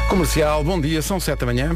Comercial, bom dia, são 7 da manhã.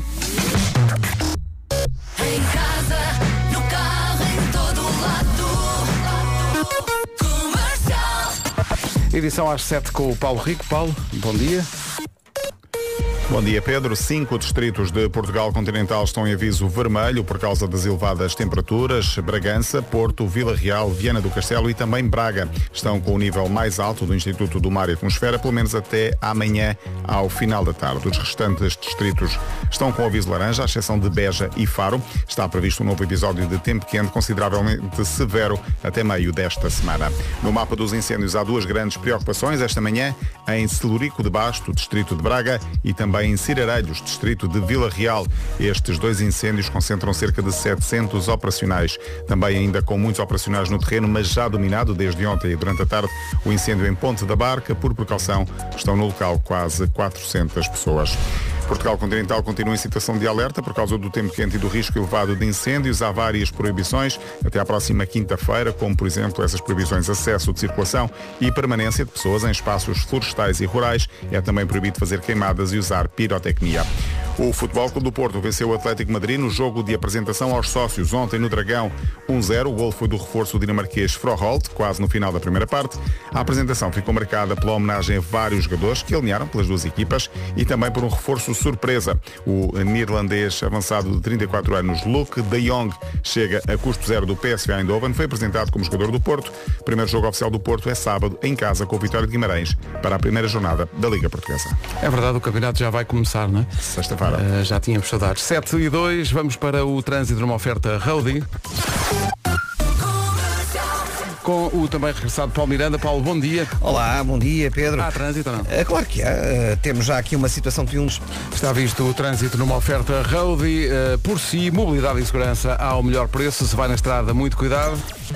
Em casa, no carro, em todo lado. Comercial. Edição às 7 com o Paulo Rico. Paulo, bom dia. Bom dia, Pedro. 5 distritos de Portugal continental estão em aviso vermelho por causa das elevadas temperaturas. Bragança, Porto, Vila Real, Viana do Castelo e também Braga estão com o nível mais alto do Instituto do Mar e Atmosfera, pelo menos até amanhã ao final da tarde. Os restantes distritos estão com o aviso laranja, à exceção de Beja e Faro. Está previsto um novo episódio de tempo quente consideravelmente severo até meio desta semana. No mapa dos incêndios há duas grandes preocupações esta manhã, em Celurico de Basto, distrito de Braga, e também em Cirarelhos, distrito de Vila Real. Estes dois incêndios concentram cerca de 700 operacionais. Também ainda com muitos operacionais no terreno, mas já dominado desde ontem e durante a tarde, o incêndio em Ponte da Barca. Por precaução, estão no local quase 400 pessoas. Portugal continental continua em situação de alerta por causa do tempo quente e do risco elevado de incêndios. Há várias proibições até à próxima quinta-feira, como por exemplo essas proibições de acesso, de circulação e permanência de pessoas em espaços florestais e rurais. É também proibido fazer queimadas e usar pirotecnia. O Futebol Clube do Porto venceu o Atlético de Madrid no jogo de apresentação aos sócios ontem no Dragão 1-0. O gol foi do reforço dinamarquês Froholt, quase no final da primeira parte. A apresentação ficou marcada pela homenagem a vários jogadores que alinharam pelas duas equipas e também por um reforço surpresa. O neerlandês avançado de 34 anos, Luke de Jong, chega a custo zero do PSV Eindhoven, foi apresentado como jogador do Porto. O primeiro jogo oficial do Porto é sábado, em casa, com o Vitória de Guimarães, para a primeira jornada da Liga Portuguesa. É verdade, o campeonato já vai começar, não é? Sexta-feira. Já tínhamos saudades. 7 e 2, vamos para o trânsito numa oferta Roadie. Com o também regressado Paulo Miranda. Paulo, bom dia. Olá, bom dia, Pedro. Há trânsito ou não? Claro que há. Temos já aqui uma situação de uns... Está visto o trânsito numa oferta Roadie. Por si, mobilidade e segurança ao melhor preço. Se vai na estrada, muito cuidado.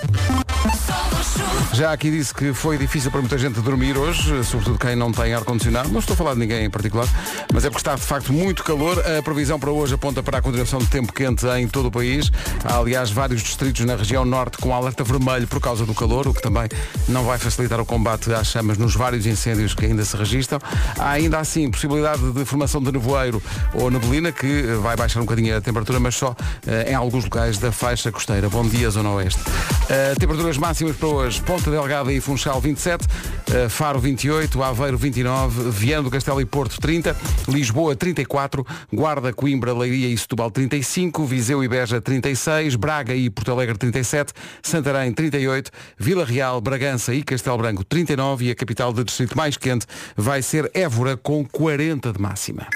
Já aqui disse que foi difícil para muita gente dormir hoje, sobretudo quem não tem ar-condicionado. Não estou a falar de ninguém em particular, mas é porque está de facto muito calor. A previsão para hoje aponta para a continuação de tempo quente em todo o país. Há, aliás, vários distritos na região norte com alerta vermelho por causa do calor, o que também não vai facilitar o combate às chamas nos vários incêndios que ainda se registram. Há ainda assim possibilidade de formação de nevoeiro ou neblina, que vai baixar um bocadinho a temperatura, mas só em alguns locais da faixa costeira. Bom dia, Zona Oeste. Temperaturas máximas para hoje: Ponta Delgada e Funchal 27, Faro 28, Aveiro 29, Viana do Castelo e Porto 30, Lisboa 34, Guarda, Coimbra, Leiria e Setúbal 35, Viseu e Beja 36, Braga e Porto Alegre 37, Santarém 38, Vila Real, Bragança e Castelo Branco 39 e a capital do distrito mais quente vai ser Évora com 40 de máxima.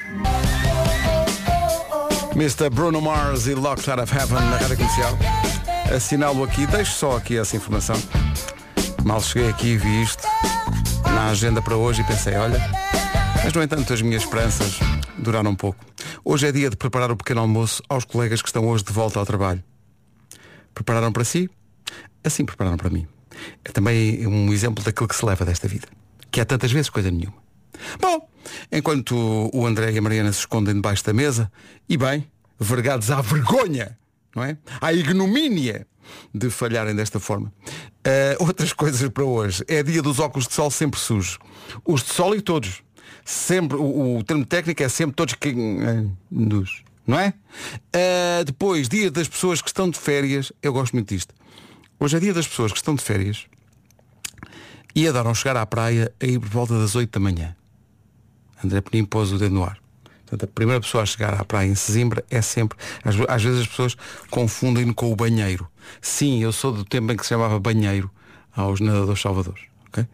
Mr. Bruno Mars e Locked Out of Heaven na Rádio Comercial. Assinalo aqui, deixo só aqui essa informação. Mal cheguei aqui e vi isto na agenda para hoje e pensei, olha, mas no entanto as minhas esperanças duraram um pouco. Hoje é dia de preparar o pequeno almoço aos colegas que estão hoje de volta ao trabalho. Prepararam para si? Assim prepararam para mim. É também um exemplo daquilo que se leva desta vida, que há tantas vezes coisa nenhuma. Bom, enquanto o André e a Mariana se escondem debaixo da mesa, e bem, vergados à vergonha, não é? À ignomínia de falharem desta forma. Outras coisas para hoje. É dia dos óculos de sol sempre sujos. Os de sol e todos. Sempre, o termo técnico é sempre todos que... não é? Depois, dia das pessoas que estão de férias. Eu gosto muito disto. Hoje é dia das pessoas que estão de férias e adoram chegar à praia a ir por volta das 8 da manhã. André Penin pôs o dedo no ar. Portanto, a primeira pessoa a chegar à praia em Sesimbra é sempre... Às vezes as pessoas confundem-no com o banheiro. Sim, eu sou do tempo em que se chamava banheiro aos nadadores salvadores. Okay?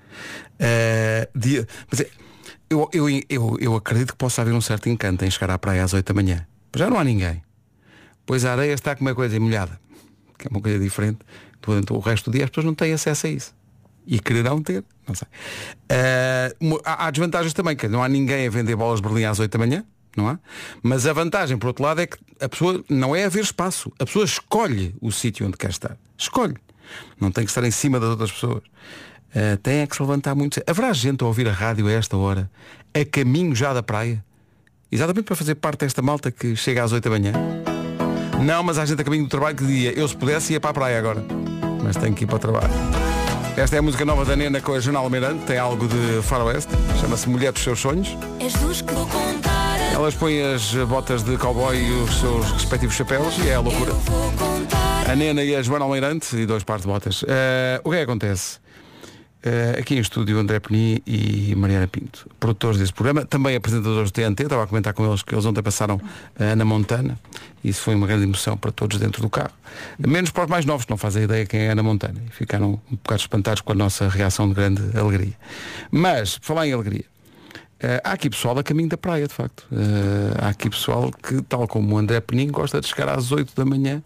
Mas eu acredito que possa haver um certo encanto em chegar à praia às 8 da manhã. Mas já não há ninguém. Pois a areia está com uma coisa molhada, que é uma coisa diferente. Durante o resto do dia as pessoas não têm acesso a isso. E quererão ter, não sei. Há desvantagens também, que não há ninguém a vender bolas de Berlim às 8 da manhã, não há? Mas a vantagem, por outro lado, é que a pessoa não é haver espaço. A pessoa escolhe o sítio onde quer estar. Escolhe. Não tem que estar em cima das outras pessoas. Tem é que se levantar muito. Haverá gente a ouvir a rádio a esta hora, a caminho já da praia? Exatamente para fazer parte desta malta que chega às 8 da manhã? Não, mas há gente a caminho do trabalho que dizia, eu se pudesse ia para a praia agora. Mas tenho que ir para o trabalho. Esta é a música nova da Nena com a Joana Almeirante, tem algo de faroeste, chama-se Mulher dos Seus Sonhos. És luz que vou contar. Elas põem as botas de cowboy e os seus respectivos chapéus e é a loucura. A Nena e a Joana Almeirante e 2 pares de botas. O que é que acontece? Aqui em estúdio André Peni e Mariana Pinto, produtores desse programa, também apresentadores do TNT, estava a comentar com eles que eles ontem passaram a Ana Montana. Isso foi uma grande emoção para todos dentro do carro. Menos para os mais novos, que não fazem ideia quem é Ana Montana. E ficaram um bocado espantados com a nossa reação de grande alegria. Mas, por falar em alegria, há aqui pessoal a caminho da praia, de facto. Há aqui pessoal que, tal como o André Penin, gosta de chegar às 8 da manhã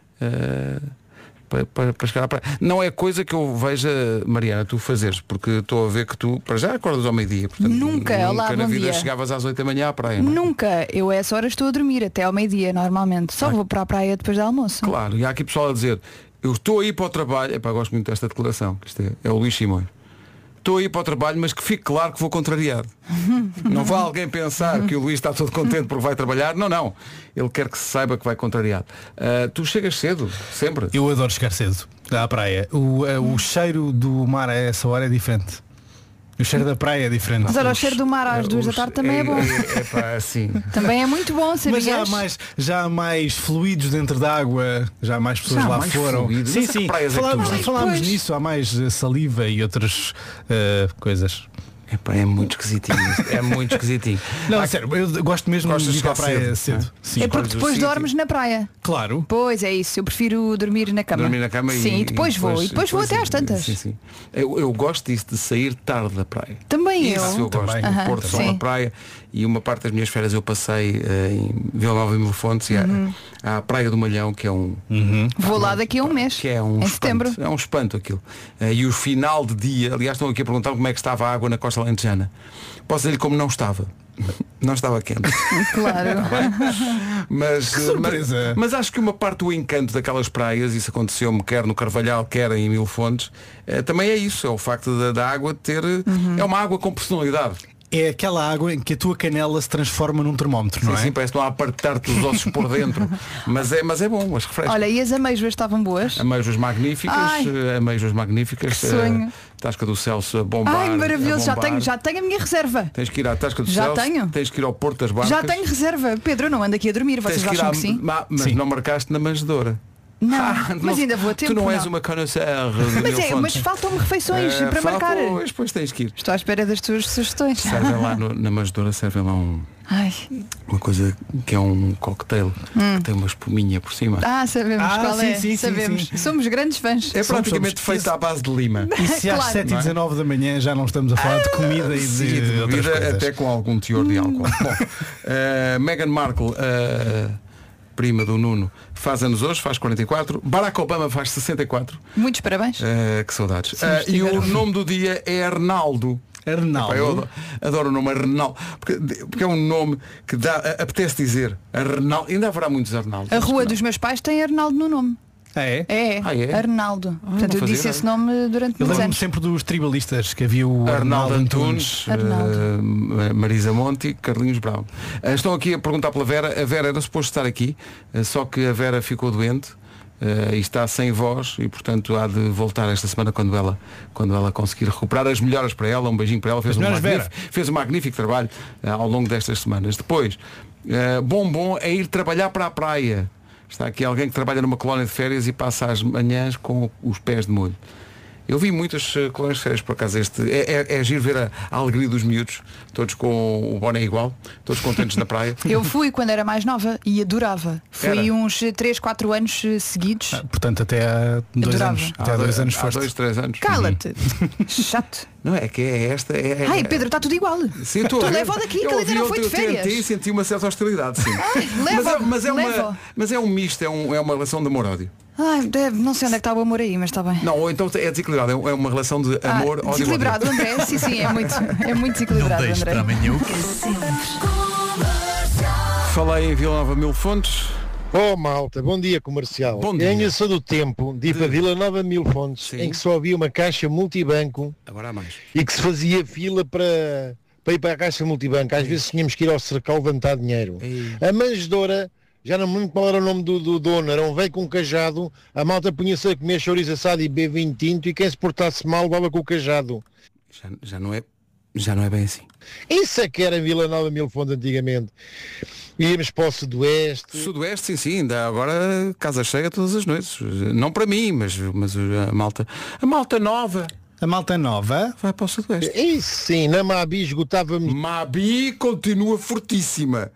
para chegar à praia. Não é coisa que eu veja, Mariana, tu fazeres, porque estou a ver que tu, para já, acordas ao meio-dia. Portanto, Nunca, olá, na bom vida dia. chegavas às 8 da manhã à praia. Não é? Nunca. Eu a essa hora estou a dormir até ao meio-dia, normalmente. Só vou para a praia depois do almoço. Claro, e há aqui pessoal a dizer, eu estou a ir para o trabalho, epá, gosto muito desta declaração, que isto é o Luís Simões. Estou a ir para o trabalho, mas que fique claro que vou contrariado. Não vá alguém pensar que o Luís está todo contente porque vai trabalhar. Não. Ele quer que se saiba que vai contrariado. Tu chegas cedo, sempre. Eu adoro chegar cedo à praia. O cheiro do mar a essa hora é diferente. O cheiro da praia é diferente. Mas olha, o cheiro do mar às 2 da tarde também é bom. Assim. Também é muito bom, Mas sabias? já há mais fluidos dentro da água, já há mais pessoas Já há lá mais foram. fluidos? Sim, Mas que sim. praias é que tu vais? Falámos Pois. nisso, há mais saliva e outras coisas. Epá, é muito esquisitinho. É muito esquisitinho. Não, sério, eu gosto mesmo Gostas de ir de à chegar praia cedo, cedo. não é? Sim. É porque Escolhes o depois sítio. dormes na praia. Claro. Pois é isso, eu prefiro dormir na cama. Dormir na cama Sim, e depois vou. E depois vou até às tantas. Sim. Eu gosto disso de sair tarde da praia. Também Isso eu gosto. Também. Do Porto Sol sim. na praia. E uma parte das minhas férias eu passei em Vila Nova e Mil Fontes e à Praia do Malhão, que é um Vou lá daqui a um mês. que é um em espanto. setembro. É um espanto aquilo. E o final de dia, aliás, estão aqui a perguntar como é que estava a água na costa alentejana. Posso dizer-lhe como não estava. Não estava quente. Claro. Mas, surpresa. mas acho que uma parte do encanto daquelas praias, isso aconteceu-me quer no Carvalhal, quer em Mil Fontes, também é isso, é o facto da água ter. É uma água com personalidade. É aquela água em que a tua canela se transforma num termómetro, não é? Sim, parece que estão a apertar-te os ossos por dentro. Mas é bom, mas refresca. Olha, e as amêijoas estavam boas? Amêijoas magníficas, Ai, amêijoas magníficas. que sonho. Tasca do Celso a bombar. Ai, maravilhoso, a bombar. já tenho a minha reserva. Tens que ir à Tasca do Já Celso. tenho. Tens que ir ao Porto das Barcas. Já tenho reserva. Pedro, eu não ando aqui a dormir, vocês Tens que ir acham que sim? Mas Sim. não marcaste na manjedoura. Não, não- mas ainda vou a tempo. Tu não és não. uma connoisseur. Mas faltam-me refeições para marcar. Depois tens que ir. Estou à espera das tuas sugestões. Servem lá na manjedoura, servem lá Ai. uma coisa que é um cocktail que tem uma espuminha por cima. Sabemos qual sim, é. sim, sim, Sabemos. sim. Somos grandes fãs. É praticamente somos- feita à base de lima. E se às Claro. 7h19 da manhã já não estamos a falar de comida e Sim, de de outras bebida, coisas. até com algum teor de álcool. Bom, Meghan Markle, prima do Nuno, faz anos hoje, faz 44. Barack Obama faz 64. Muitos parabéns. Que saudades. Sim, E o estiveram. nome do dia é Arnaldo. Arnaldo. Epá, eu adoro o nome Arnaldo, porque é um nome que apetece dizer. Arnaldo. Ainda haverá muitos Arnaldos. A rua dos meus pais tem Arnaldo no nome. É? É, Ah, é? Arnaldo. Portanto, eu fazia disse ideia. esse nome durante Eu muitos lembro-me anos. sempre dos tribalistas, que havia o Arnaldo Arnaldo Antunes, Antunes. Arnaldo. Marisa Monti, Carlinhos Brown. Estão aqui a perguntar pela Vera. A Vera era suposto estar aqui, só que a Vera ficou doente e está sem voz e portanto há de voltar esta semana quando ela conseguir recuperar. As melhoras para ela, um beijinho para ela. Fez um magnífico trabalho ao longo destas semanas. Depois, bom é ir trabalhar para a praia. Está aqui alguém que trabalha numa colónia de férias e passa as manhãs com os pés de molho. Eu vi muitas colónias de férias, por acaso é giro ver a alegria dos miúdos, todos com o boné igual, todos contentes na praia. Eu fui quando era mais nova e adorava. Fui Era? uns 3, 4 anos seguidos. Portanto, até há 2 Adorava. anos. Até há 2 anos há foste. 2, 3 anos. Cala-te. Chato. Não é que é esta. Ai, Pedro, está tudo igual. Sim, estou Tu a ver. leva daqui, que Eu ele ainda ouvi não foi de ontem o TNT férias. e senti uma certa hostilidade, sim. leva, mas, leva. é um misto, é uma relação de amor-ódio. Ai, não sei onde é que está o amor aí, mas está bem. Não, ou então é desequilibrado, é uma relação de amor, ódio. desequilibrado, André. Sim, é muito desequilibrado, André. amanhã o Falei em Vila Nova Mil Fontes. Oh malta, bom dia comercial. Bom dia. Eu ainda sou do tempo de ir para Vila Nova Mil Fontes, Sim. em que só havia uma caixa multibanco Agora há mais. e que se fazia fila para ir para a caixa multibanco. Às vezes tínhamos que ir ao Cercal levantar dinheiro. Ei. A manjedoura, já não me lembro qual era o nome do dono, era um velho com um cajado, a malta punha-se a comer chouriço assado e beber vinho tinto e quem se portasse mal levava com o cajado. Já não é Já não é bem assim. Isso é que era Vila Nova Mil Fontes antigamente. Íamos para o Sudoeste. Sudoeste, sim, ainda agora casa cheia todas as noites. Não para mim, mas a malta. A malta nova. A malta nova vai para o Sudoeste. Isso sim, na Mabi esgotávamos. Mabi continua fortíssima.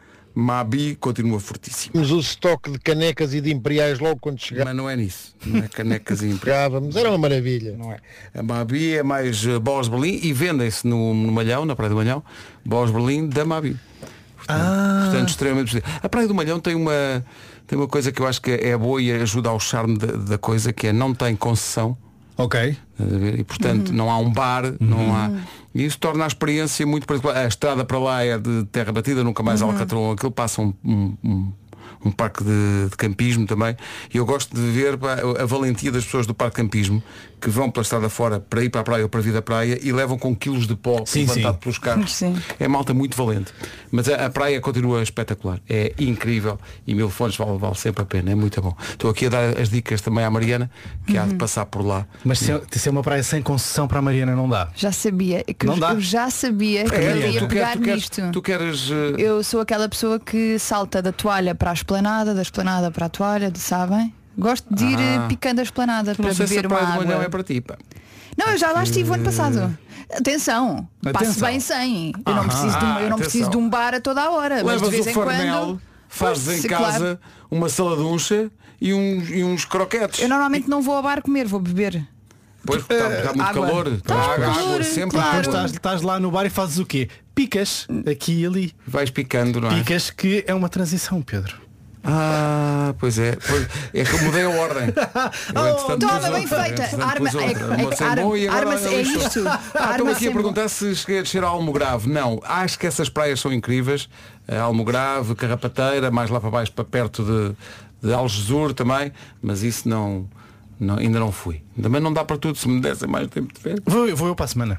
O estoque de canecas e de imperiais logo quando chegávamos. Mas não é nisso. Não é canecas e imperiais. Era uma maravilha. Não é. A Mabi é mais bolas de Berlim e vendem-se no Malhão, na Praia do Malhão, bolas de Berlim da Mabi. Portanto, extremamente. A Praia do Malhão tem uma coisa que eu acho que é boa e ajuda ao charme da coisa, que é não tem concessão. Ok. E portanto não há um bar, não há. E isso torna a experiência muito particular. A estrada para lá é de terra batida, nunca mais Alcatrão, aquilo passa um parque de campismo também. E eu gosto de ver a valentia das pessoas do parque de campismo que vão pela estrada fora para ir para a praia ou para vir da praia e levam com quilos de pó levantado pelos carros. Sim. É malta muito valente. Mas a praia continua espetacular. É incrível. E Mil Fontes vale sempre a pena. É muito bom. Estou aqui a dar as dicas também à Mariana, que há de passar por lá. Mas se é uma praia sem concessão para a Mariana, não dá. Já sabia. Não dá? Eu já sabia que eu ia pegar nisto. Tu queres... Eu sou aquela pessoa que salta da toalha para a esplanada, da esplanada para a toalha, sabem? Gosto de ir picando a esplanada para beber uma água. Não é para ti, pá. Não, eu já lá estive o ano passado. Atenção, passo bem sem. Eu não preciso de um bar a toda a hora. Levas mas de vez o em farnel, quando fazes em casa uma saladuncha e uns croquetes. Eu normalmente não vou ao bar comer, vou beber. Pois, está muito água. calor. Água sempre. Claro. Depois estás lá no bar e fazes o quê? Picas aqui e ali. Vais picando, não é? Picas, que é uma transição, Pedro. Pois é. É que eu mudei a ordem. Toma, bem feita. Arma é isto. Estou aqui a perguntar se cheguei a descer a Almograve. Não, acho que essas praias são incríveis. Almograve, Carrapateira, mais lá para baixo, para perto de Algesur também. Mas isso ainda não fui. Também não dá para tudo, se me dessem mais tempo de ver. Vou eu para a semana.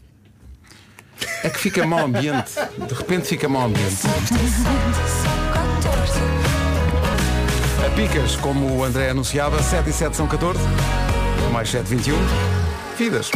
É que fica mau ambiente. De repente fica mau ambiente. A picas, como o André anunciava, 7 e 7 são 14, mais 7, 21. Vidas.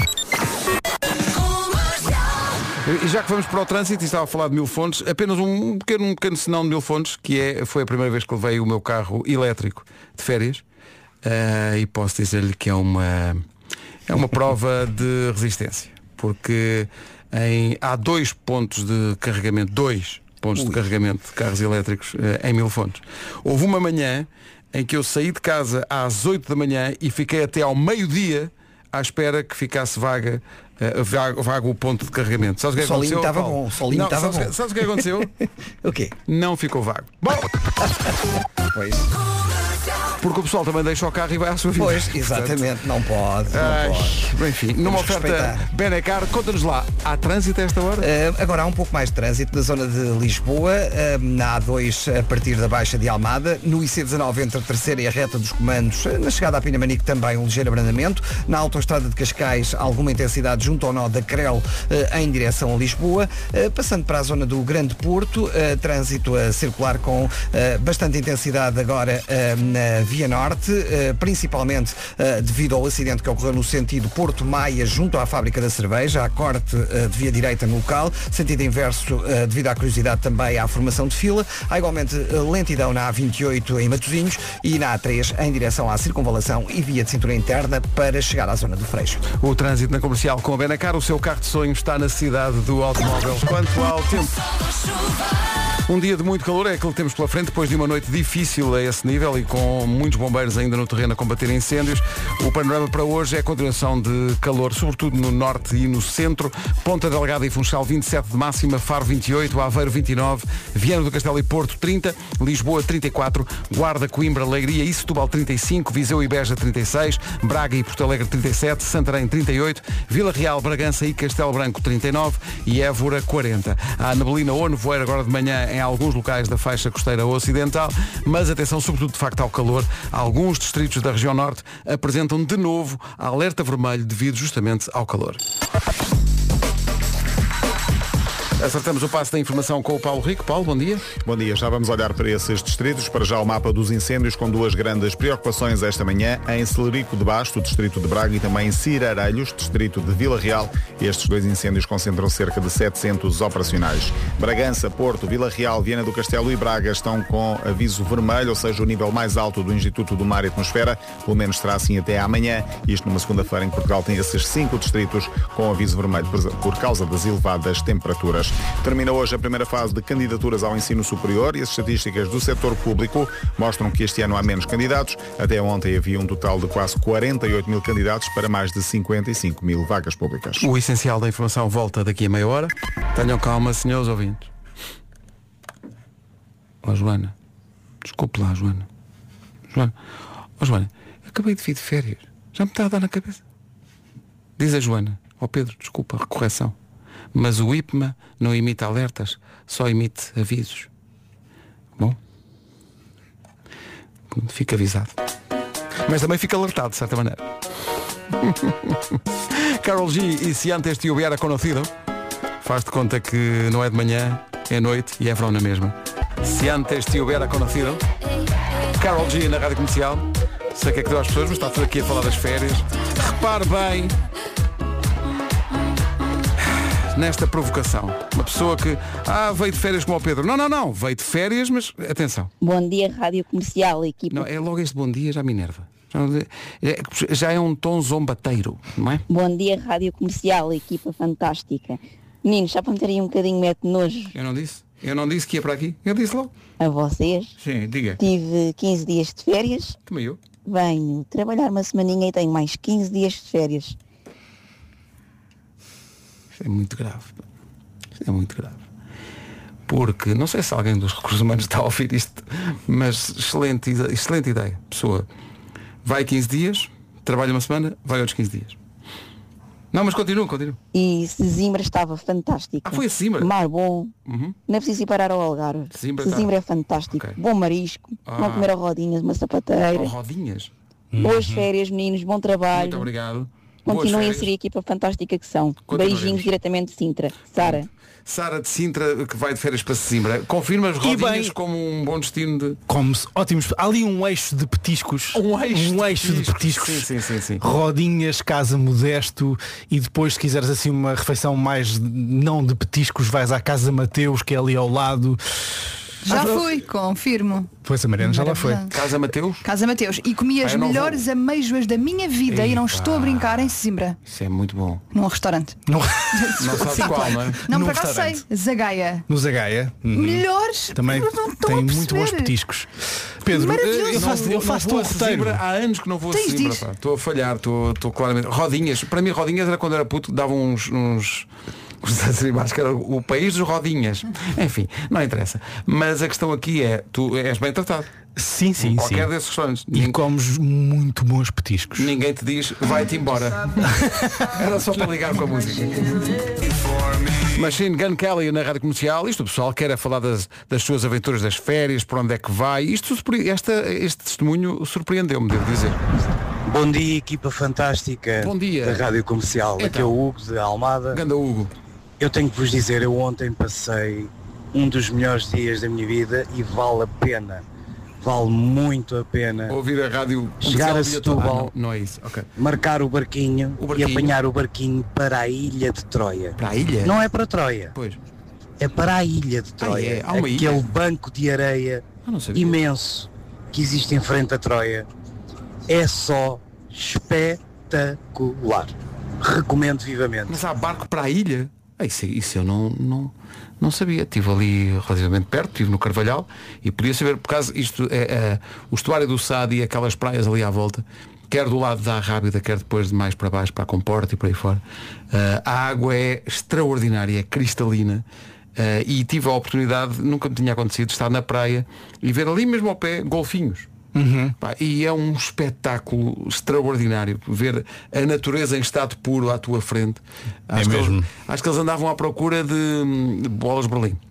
E já que vamos para o trânsito, e estava a falar de Mil Fontes, apenas um pequeno senão de Mil Fontes, que foi a primeira vez que levei o meu carro elétrico de férias, e posso dizer-lhe que é uma prova de resistência, porque há 2 pontos de carregamento, de carregamento de carros elétricos em Mil Fontes. Houve uma manhã em que eu saí de casa às 8 da manhã e fiquei até ao meio-dia à espera que ficasse vago o ponto de carregamento. Sabes o que aconteceu? Estava bom. Sabes o que aconteceu? O quê? Não ficou vago. Bom. Pois. Porque o pessoal também deixa o carro e vai à sua vida. Pois, exatamente, não pode. Enfim, numa oferta Benecar, conta-nos lá, há trânsito a esta hora? Agora há um pouco mais de trânsito na zona de Lisboa, na A2 a partir da Baixa de Almada, no IC19 entre a terceira e a reta dos comandos, na chegada à Pinamanique também um ligeiro abrandamento, na autoestrada de Cascais alguma intensidade junto ao nó da Crel em direção a Lisboa, passando para a zona do Grande Porto, trânsito a circular com bastante intensidade agora na Via Norte, principalmente devido ao acidente que ocorreu no sentido Porto Maia, junto à fábrica da cerveja, há corte de via direita no local, sentido inverso devido à curiosidade também à formação de fila, há igualmente lentidão na A28 em Matosinhos e na A3 em direção à circunvalação e via de cintura interna para chegar à zona do Freixo. O trânsito na Comercial com a Benacar, o seu carro de sonho está na cidade do automóvel. Quanto ao tempo, um dia de muito calor é aquele que temos pela frente, depois de uma noite difícil a esse nível e com muitos bombeiros ainda no terreno a combater incêndios. O panorama para hoje é a continuação de calor, sobretudo no norte e no centro. Ponta Delgada e Funchal 27 de máxima, Faro 28, Aveiro 29, Viana do Castelo e Porto 30, Lisboa 34, Guarda, Coimbra, Leiria e Setúbal 35, Viseu e Beja 36, Braga e Porto Alegre 37, Santarém 38, Vila Real, Bragança e Castelo Branco 39 e Évora 40. Há neblina ou nevoeiro agora de manhã em alguns locais da faixa costeira ocidental, mas atenção sobretudo de facto ao calor. Alguns distritos da região norte apresentam de novo alerta vermelho devido justamente ao calor. Acertamos o passo da informação com o Paulo Rico. Paulo, bom dia. Bom dia, já vamos olhar para esses distritos. Para já o mapa dos incêndios com duas grandes preocupações esta manhã. Em Celerico de Basto, distrito de Braga, e também em Cirarelhos, distrito de Vila Real. Estes dois incêndios concentram cerca de 700 operacionais. Bragança, Porto, Vila Real, Viana do Castelo e Braga estão com aviso vermelho, ou seja, o nível mais alto do Instituto do Mar e Atmosfera. Pelo menos será assim até amanhã. Isto numa segunda-feira em que Portugal tem esses 5 distritos com aviso vermelho por causa das elevadas temperaturas. Termina hoje a primeira fase de candidaturas ao ensino superior e as estatísticas do setor público mostram que este ano há menos candidatos. Até ontem havia um total de quase 48 mil candidatos para mais de 55 mil vagas públicas. O essencial da informação volta daqui a meia hora. Tenham calma, senhores ouvintes. Ó Joana, desculpe lá, Joana. Ó Joana, acabei de vir de férias. Já me está a dar na cabeça. Diz a Joana: ó Pedro, desculpa, correção, mas o IPMA não emite alertas, só emite avisos. Bom, fica avisado. Mas também fica alertado, de certa maneira. Karol G e Se Antes Te Hubiera Conocido. Faz de conta que não é de manhã, é noite e é verão na mesma. Se Antes Te Hubiera Conocido. Karol G na Rádio Comercial. Sei que é que deu às pessoas, mas está tudo aqui a falar das férias. Repare bem nesta provocação. Uma pessoa que veio de férias como o Pedro. Não, veio de férias, mas atenção. Bom dia, Rádio Comercial, equipa. Não, é logo este bom dia, já me enerva. Já é um tom zombateiro, não é? Bom dia, Rádio Comercial, equipa fantástica. Meninos, já para meter aí um bocadinho mete nojo. Eu não disse que ia para aqui. Eu disse logo. A vocês. Sim, diga. Tive 15 dias de férias. Também eu. Venho trabalhar uma semaninha e tenho mais 15 dias de férias. Isto é muito grave. Isto é muito grave. Porque, não sei se alguém dos recursos humanos está a ouvir isto, mas excelente ideia. Pessoa vai 15 dias, trabalha uma semana, vai outros 15 dias. Não, mas continua. E Sesimbra estava fantástica. Foi a Sesimbra? Mar bom. Não é preciso ir parar ao Algarve. Sesimbra é fantástico. Okay. Bom marisco. Vão comer a rodinhas, uma sapateira. Rodinhas? Boas férias, meninos. Bom trabalho. Muito obrigado. Continuem a ser a equipa fantástica que são. Beijinhos diretamente de Sintra. Sara de Sintra, que vai de férias para Sesimbra. Confirma as rodinhas como um bom destino de... Como ótimos. Há ali um eixo de petiscos. Um eixo de petiscos. Sim. Rodinhas, Casa Modesto. E depois, se quiseres assim uma refeição mais não de petiscos, vais à Casa Mateus, que é ali ao lado. Já fui, confirmo. Pois a Mariana já lá foi. Casa Mateus? Casa Mateus. E comi as melhores ameijoas da minha vida. E não estou a brincar, em Sesimbra. Isso é muito bom. Num restaurante. Não sabes qual, não é? Não, para cá sei. Zagaia. No Zagaia. Melhores. Também tem muito bons petiscos. Pedro, eu faço o roteiro. Há anos que não vou a Sesimbra. Estou a falhar, estou claramente. Rodinhas. Para mim, rodinhas era quando era puto, davam uns que era o país dos rodinhas. Enfim, não interessa. Mas a questão aqui é, tu és bem tratado. Sim. Qualquer desses restaurantes. E comes muito bons petiscos. Ninguém te diz, vai-te embora. Era só para ligar com a música. Machine Gun Kelly na Rádio Comercial. Isto o pessoal quer falar das suas aventuras das férias, por onde é que vai. Este testemunho surpreendeu-me, devo dizer. Bom dia, equipa fantástica. Bom dia. Da Rádio Comercial. Então, aqui é o Hugo de Almada. Ganda Hugo. Eu tenho que vos dizer, eu ontem passei um dos melhores dias da minha vida e vale a pena. Vale muito a pena. Ouvir a rádio. Chegar a Setúbal, não é isso. Okay. Marcar o barquinho e apanhar o barquinho para a ilha de Troia. Para a ilha? Não é para Troia. Pois. É para a ilha de Troia. Aquele banco de areia imenso que existe em frente a Troia. É só espetacular. Recomendo vivamente. Mas há barco para a ilha? Isso eu não sabia. Estive ali relativamente perto, estive no Carvalhal e podia saber, por causa isto é o estuário do Sado e aquelas praias ali à volta, quer do lado da Rábida, quer depois de mais para baixo, para a Comporta e por aí fora. A água é extraordinária, é cristalina. E tive a oportunidade, nunca me tinha acontecido, de estar na praia e ver ali mesmo ao pé golfinhos. E é um espetáculo extraordinário ver a natureza em estado puro à tua frente. Acho que eles andavam à procura de bolas de Berlim.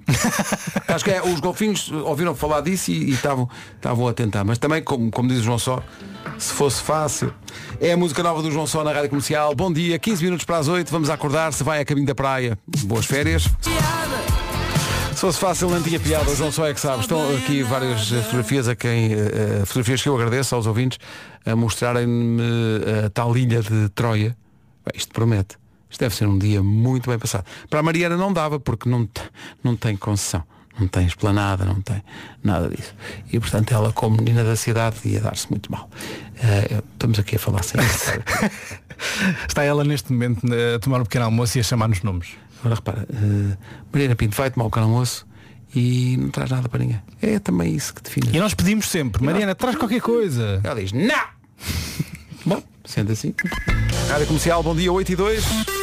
Acho que os golfinhos ouviram falar disso e estavam a tentar. Mas também, como diz o João Só, se fosse fácil. É a música nova do João Só na Rádio Comercial. Bom dia, 15 minutos para as 8. Vamos acordar, se vai a caminho da praia. Boas férias. Se fosse fácil não tinha piada, o João Só é que sabe. Estão aqui várias fotografias fotografias que eu agradeço aos ouvintes a mostrarem-me a tal ilha de Troia. Isto promete. Isto deve ser um dia muito bem passado. Para a Mariana não dava, porque não tem concessão. Não tem esplanada, não tem nada disso. E portanto ela, como menina da cidade, ia dar-se muito mal. Estamos aqui a falar sem isso. Está ela neste momento a tomar um pequeno almoço e a chamar-nos nomes. Agora repara, Mariana Pinto vai tomar o pequeno almoço e não traz nada para ninguém. É também isso que define. E nós pedimos sempre, Mariana, traz qualquer coisa. Ela diz, não! Bom, sendo assim. Rádio Comercial, bom dia, 8h02.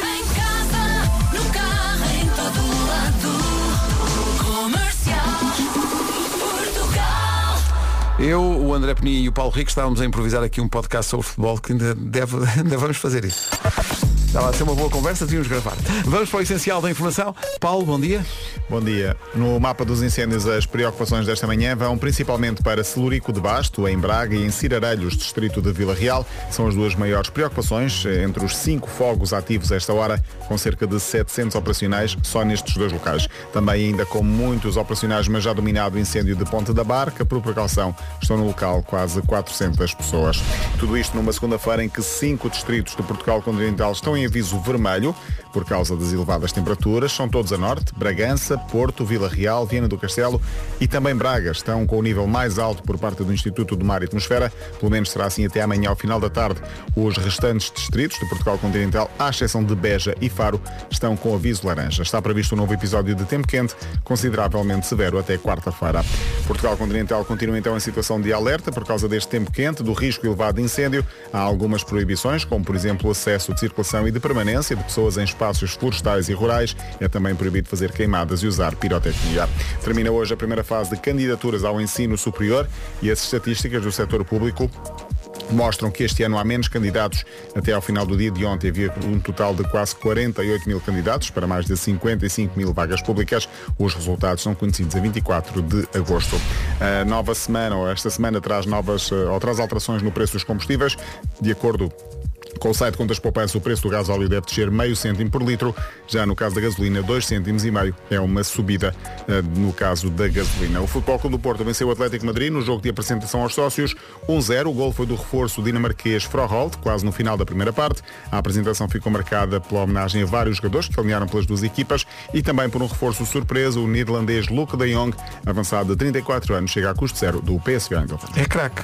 Eu, o André Peninha e o Paulo Rico estávamos a improvisar aqui um podcast sobre futebol que ainda vamos fazer isso. Estava a ser uma boa conversa, devíamos gravar. Vamos para o essencial da informação. Paulo, bom dia. Bom dia. No mapa dos incêndios, as preocupações desta manhã vão principalmente para Celurico de Basto, em Braga, e em Cirarelhos, distrito de Vila Real. São as duas maiores preocupações, entre os 5 fogos ativos esta hora, com cerca de 700 operacionais só nestes dois locais. Também ainda com muitos operacionais, mas já dominado o incêndio de Ponte da Barca. Por precaução, estão no local quase 400 pessoas. Tudo isto numa segunda-feira em que 5 distritos de Portugal continental estão em aviso vermelho por causa das elevadas temperaturas. São todos a norte: Bragança, Porto, Vila Real, Viana do Castelo e também Braga. Estão com o nível mais alto por parte do Instituto do Mar e Atmosfera. Pelo menos será assim até amanhã ao final da tarde. Os restantes distritos de Portugal continental, à exceção de Beja e Faro, estão com aviso laranja. Está previsto um novo episódio de tempo quente, consideravelmente severo até quarta-feira. Portugal continental continua então em situação de alerta por causa deste tempo quente, do risco elevado de incêndio. Há algumas proibições, como por exemplo o acesso de circulação e de permanência de pessoas em espaços florestais e rurais. É também proibido fazer queimadas e usar pirotecnia. Termina hoje a primeira fase de candidaturas ao ensino superior e as estatísticas do setor público mostram que este ano há menos candidatos. Até ao final do dia de ontem havia um total de quase 48 mil candidatos para mais de 55 mil vagas públicas. Os resultados são conhecidos a 24 de agosto. A nova semana, ou esta semana, traz alterações no preço dos combustíveis. De acordo com o site Contas Poupança, o preço do gasóleo deve descer meio cêntimo por litro. Já no caso da gasolina, 2,5 cêntimos. É uma subida no caso da gasolina. O Futebol Clube do Porto venceu o Atlético Madrid no jogo de apresentação aos sócios 1-0. O gol foi do reforço dinamarquês Froholt, quase no final da primeira parte. A apresentação ficou marcada pela homenagem a vários jogadores que alinharam pelas duas equipas e também por um reforço surpresa, o neerlandês Luke de Jong, avançado de 34 anos, chega a custo zero do PSV Eindhoven. É craque.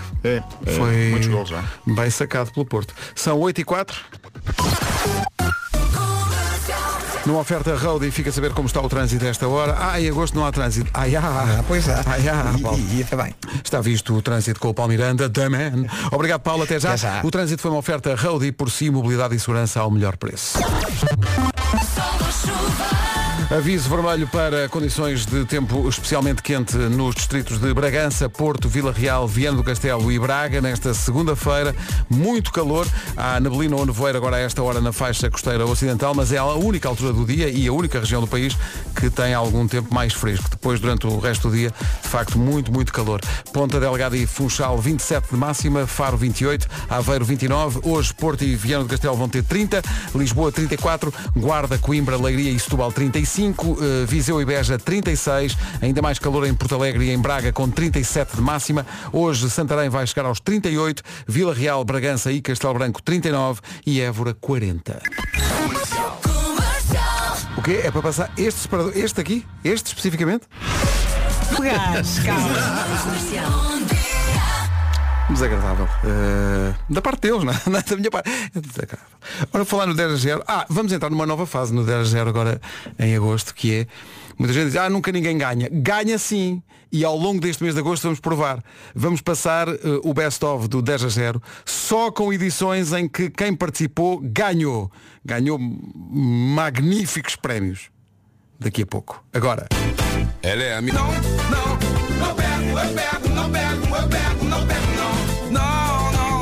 Foi muitos gols já. Bem sacado pelo Porto. São 8h04. Numa oferta Road, e fica a saber como está o trânsito a esta hora. Em agosto não há trânsito. Pois é. E também. Está visto o trânsito com o Paulo Miranda, The Man. Obrigado, Paulo, até já. O trânsito foi uma oferta Road e por si, mobilidade e segurança ao melhor preço. Aviso vermelho para condições de tempo especialmente quente nos distritos de Bragança, Porto, Vila Real, Viana do Castelo e Braga. Nesta segunda-feira, muito calor. Há neblina ou nevoeiro agora a esta hora na faixa costeira ocidental, mas é a única altura do dia e a única região do país que tem algum tempo mais fresco. Depois, durante o resto do dia, de facto, muito, muito calor. Ponta Delgada e Funchal, 27 de máxima, Faro 28, Aveiro 29, hoje Porto e Viana do Castelo vão ter 30, Lisboa 34, Guarda, Coimbra, Leiria e Setúbal 35, Viseu e Beja 36, ainda mais calor em Porto Alegre e em Braga com 37 de máxima. Hoje Santarém vai chegar aos 38, Vila Real, Bragança e Castelo Branco 39 e Évora 40. O quê? É para passar este separador, este aqui? Este especificamente? Desagradável. Da parte deles, não é? Da minha parte. É desagradável. Ora, falar no 10-0. Vamos entrar numa nova fase no 10-0 agora em agosto, que é, muita gente diz, nunca ninguém ganha. Ganha sim. E ao longo deste mês de agosto vamos provar. Vamos passar o best-of do 10-0 só com edições em que quem participou ganhou. Ganhou magníficos prémios. Daqui a pouco. Agora. Ela é a minha... Não pego, eu pego, não pego, eu pego, não pego, não.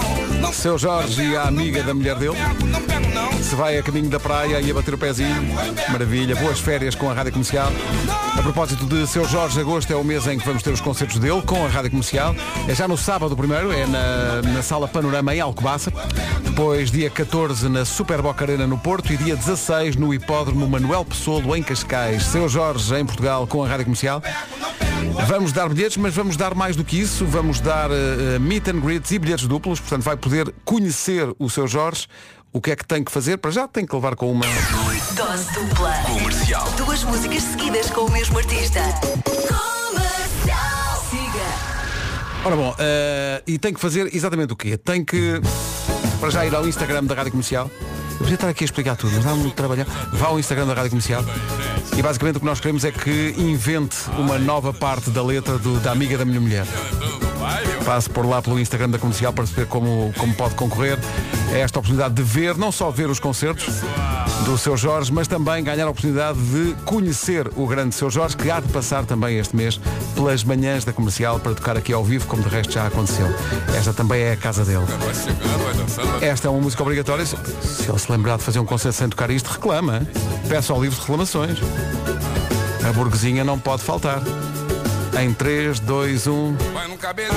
Seu Jorge e a amiga da mulher dele. Se vai a caminho da praia e a bater o pezinho. Maravilha, boas férias com a Rádio Comercial. A propósito de Seu Jorge, agosto é o mês em que vamos ter os concertos dele com a Rádio Comercial. É já no sábado primeiro, é na Sala Panorama em Alcobaça. Depois dia 14 na Super Boca Arena no Porto e dia 16 no Hipódromo Manuel Pessoa em Cascais. Seu Jorge em Portugal com a Rádio Comercial. Vamos dar bilhetes, mas vamos dar mais do que isso. Vamos dar meet and greets e bilhetes duplos. Portanto vai poder conhecer o Seu Jorge. O que é que tem que fazer? Para já tem que levar com uma dose dupla. Comercial. 2 músicas seguidas com o mesmo artista. Comercial. Siga. Ora bom, e tem que fazer exatamente o quê? Tem que, para já, ir ao Instagram da Rádio Comercial. Eu podia estar aqui a explicar tudo, mas dá muito trabalhar. Vá ao Instagram da Rádio Comercial. E basicamente o que nós queremos é que invente uma nova parte da letra da amiga da minha mulher. Passe por lá pelo Instagram da Comercial para saber como pode concorrer a esta oportunidade de ver, não só ver os concertos do Seu Jorge, mas também ganhar a oportunidade de conhecer o grande Seu Jorge, que há de passar também este mês pelas manhãs da Comercial para tocar aqui ao vivo, como de resto já aconteceu. Esta também é a casa dele. Esta é uma música obrigatória. Se ele se lembrar de fazer um concerto sem tocar isto, reclama. Peça ao livro de reclamações. A burguesinha não pode faltar. Em 3, 2, 1. Vai no cabelo.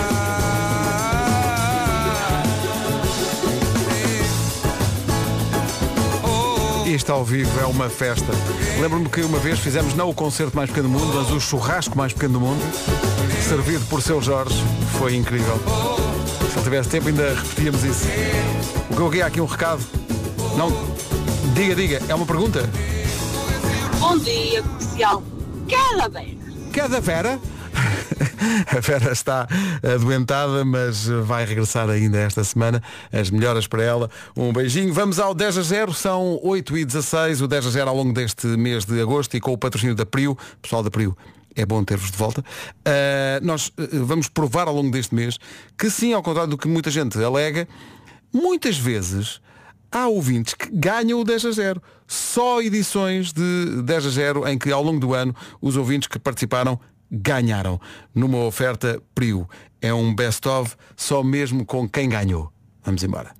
Isto ao vivo é uma festa. Lembro-me que uma vez fizemos não o concerto mais pequeno do mundo, mas o churrasco mais pequeno do mundo, servido por Seu Jorge. Foi incrível. Se ele tivesse tempo ainda repetíamos isso. O que eu aqui há aqui um recado. Não. Diga, é uma pergunta? Bom dia, Comercial. Cada Vera? A Vera está adoentada, mas vai regressar ainda esta semana. As melhoras para ela. Um beijinho. Vamos ao 10-0. São 8h16. O 10-0 ao longo deste mês de agosto e com o patrocínio da Prio. Pessoal da Prio, é bom ter-vos de volta. Nós vamos provar ao longo deste mês que sim, ao contrário do que muita gente alega, muitas vezes há ouvintes que ganham o 10-0. Só edições de 10-0 em que ao longo do ano os ouvintes que participaram ganharam. Numa oferta Prio. É um best-of só mesmo com quem ganhou. Vamos embora.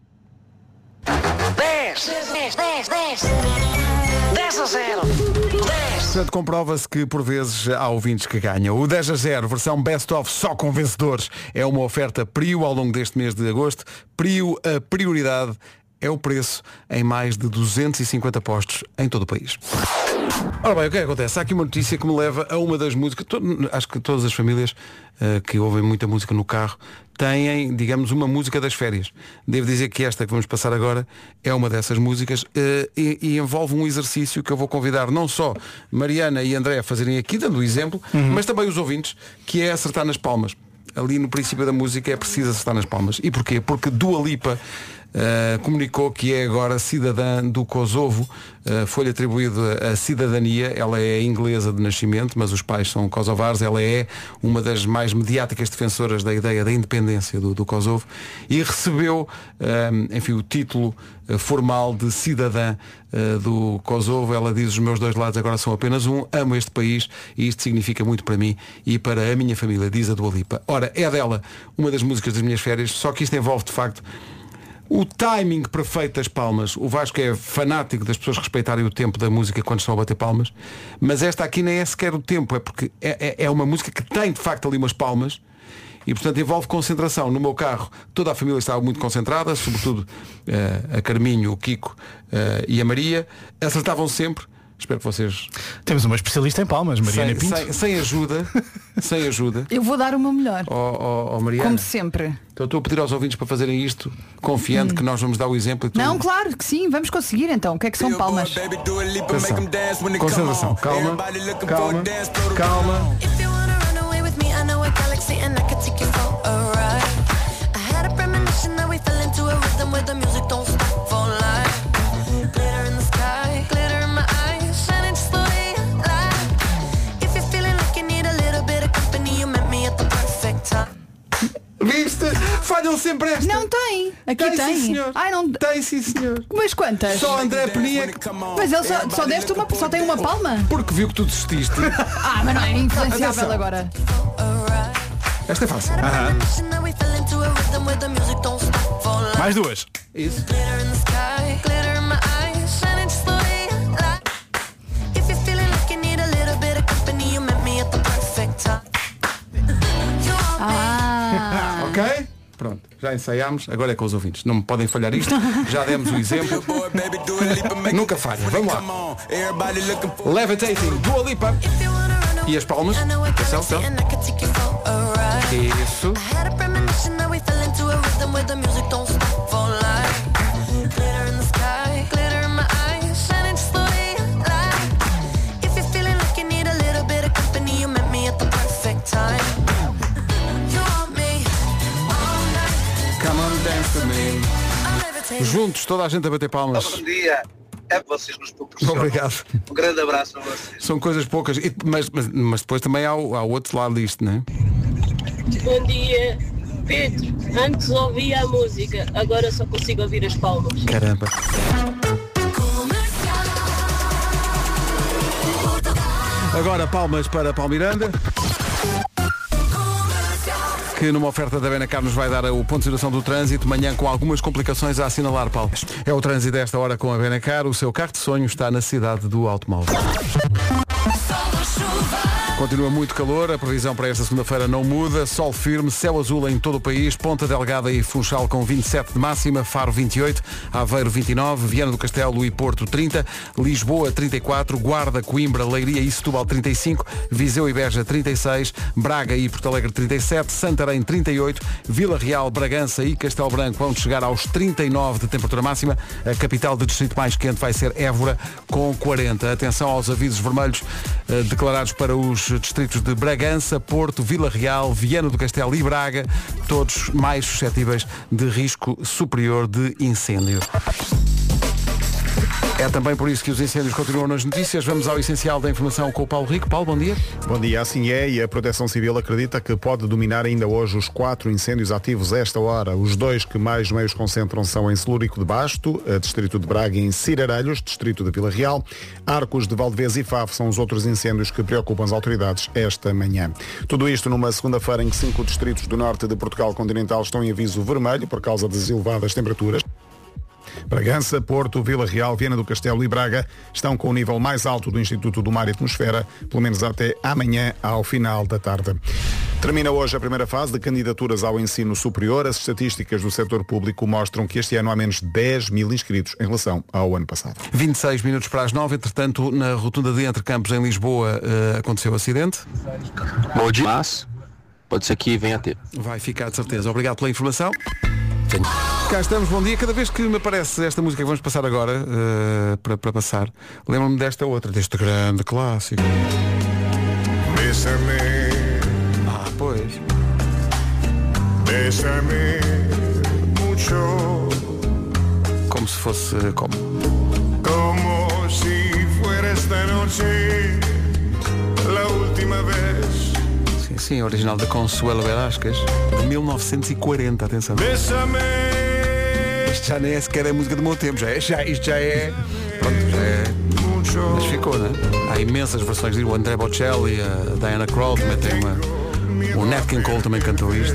10 a 0. 10. Portanto, comprova-se que por vezes há ouvintes que ganham. O 10-0, versão best-of só com vencedores, é uma oferta Prio ao longo deste mês de agosto. Prio, a prioridade é o preço em mais de 250 postos em todo o país. Ora bem, o que é que acontece? Há aqui uma notícia que me leva a uma das músicas. Acho que todas as famílias que ouvem muita música no carro têm, digamos, uma música das férias. Devo dizer que esta que vamos passar agora é uma dessas músicas e envolve um exercício que eu vou convidar não só Mariana e André a fazerem aqui, dando o exemplo, mas também os ouvintes, que é acertar nas palmas. Ali no princípio da música é preciso acertar nas palmas. E porquê? Porque Dua Lipa comunicou que é agora cidadã do Kosovo. Foi-lhe atribuído a cidadania. Ela é inglesa de nascimento, mas os pais são kosovares. Ela é uma das mais mediáticas defensoras da ideia da independência do Kosovo e recebeu enfim, o título formal de cidadã do Kosovo. Ela diz: os meus dois lados agora são apenas um, amo este país e isto significa muito para mim e para a minha família, diz a Dua Lipa. Ora, é dela uma das músicas das minhas férias, só que isto envolve de facto o timing perfeito das palmas. O Vasco é fanático das pessoas respeitarem o tempo da música quando estão a bater palmas, mas esta aqui nem é sequer o tempo, é porque é uma música que tem de facto ali umas palmas e portanto envolve concentração. No meu carro toda a família estava muito concentrada, sobretudo a Carminho, o Kiko e a Maria, acertavam sempre. Espero que vocês... Temos uma especialista em palmas, Mariana Pinto. Sem ajuda. Sem ajuda. Eu vou dar o meu melhor. Mariana. Como sempre. Então estou a pedir aos ouvintes para fazerem isto, confiante que nós vamos dar o exemplo. Não, claro que sim, vamos conseguir então. O que é que são palmas? Concentração. Calma. Viste? Falham sempre esta. Não tem. Aqui tem. Sim, senhor. Ai, não... Tem, sim, senhor. Mas quantas? Só André Penia. Mas ele só deste uma, só tem uma palma. Porque viu que tu desististe. Mas não é influenciável agora. Esta é fácil. Mais duas. Isso. Ok? Pronto, já ensaiámos, agora é com os ouvintes. Não me podem falhar isto, já demos o exemplo. Nunca falha, vamos lá. Levitating, Dua Lipa. E as palmas. Atenção, então. Isso. Juntos, toda a gente a bater palmas. Bom dia. É para vocês nos proporcionam. Obrigado. Um grande abraço a vocês. São coisas poucas, mas depois também há outro lado disto, não é? Bom dia. Pedro, antes ouvia a música, agora só consigo ouvir as palmas. Caramba. Agora palmas para Paulo Miranda, que numa oferta da Benacar nos vai dar o ponto de situação do trânsito, manhã com algumas complicações a assinalar, Paulo. É o trânsito desta hora com a Benacar, o seu carro de sonho está na cidade do automóvel. Continua muito calor, a previsão para esta segunda-feira não muda, sol firme, céu azul em todo o país, Ponta Delgada e Funchal com 27 de máxima, Faro 28, Aveiro 29, Viana do Castelo e Porto 30, Lisboa 34, Guarda, Coimbra, Leiria e Setúbal 35, Viseu e Beja 36, Braga e Porto Alegre 37, Santarém 38, Vila Real, Bragança e Castelo Branco vão chegar aos 39 de temperatura máxima, a capital de distrito mais quente vai ser Évora com 40. Atenção aos avisos vermelhos declarados para os distritos de Bragança, Porto, Vila Real, Viana do Castelo e Braga, todos mais suscetíveis de risco superior de incêndio. É também por isso que os incêndios continuam nas notícias. Vamos ao essencial da informação com o Paulo Rico. Paulo, bom dia. Bom dia, assim é, e a Proteção Civil acredita que pode dominar ainda hoje os 4 incêndios ativos a esta hora. Os 2 que mais meios concentram são em Celúrico de Basto, distrito de Braga, e em Cirarelhos, distrito de Vila Real. Arcos de Valdevez e Faf são os outros incêndios que preocupam as autoridades esta manhã. Tudo isto numa segunda-feira em que 5 distritos do norte de Portugal continental estão em aviso vermelho por causa das elevadas temperaturas. Bragança, Porto, Vila Real, Viana do Castelo e Braga estão com o nível mais alto do Instituto do Mar e Atmosfera, pelo menos até amanhã, ao final da tarde. Termina hoje a primeira fase de candidaturas ao ensino superior. As estatísticas do setor público mostram que este ano há menos de 10 mil inscritos em relação ao ano passado. 26 minutos para as 9, entretanto, na rotunda de Entre Campos, em Lisboa, aconteceu o acidente. Bom dia. Mas pode ser que venha a ter. Vai ficar de certeza. Obrigado pela informação. Cá estamos, bom dia. Cada vez que me aparece esta música que vamos passar agora, para passar, lembro-me desta outra, deste grande clássico. Bésame. Ah, pois. Bésame mucho. Como se fosse como? Como si fuera esta noche la última vez. Sim, original da Consuelo Velázquez, de 1940, atenção. Isto já nem é sequer a música do meu tempo, isto já é. Pronto, já é. Mas ficou, não é? Há imensas versões de o André Bocelli, a Diana Krall, também tem uma. O Nat King Cole também cantou isto.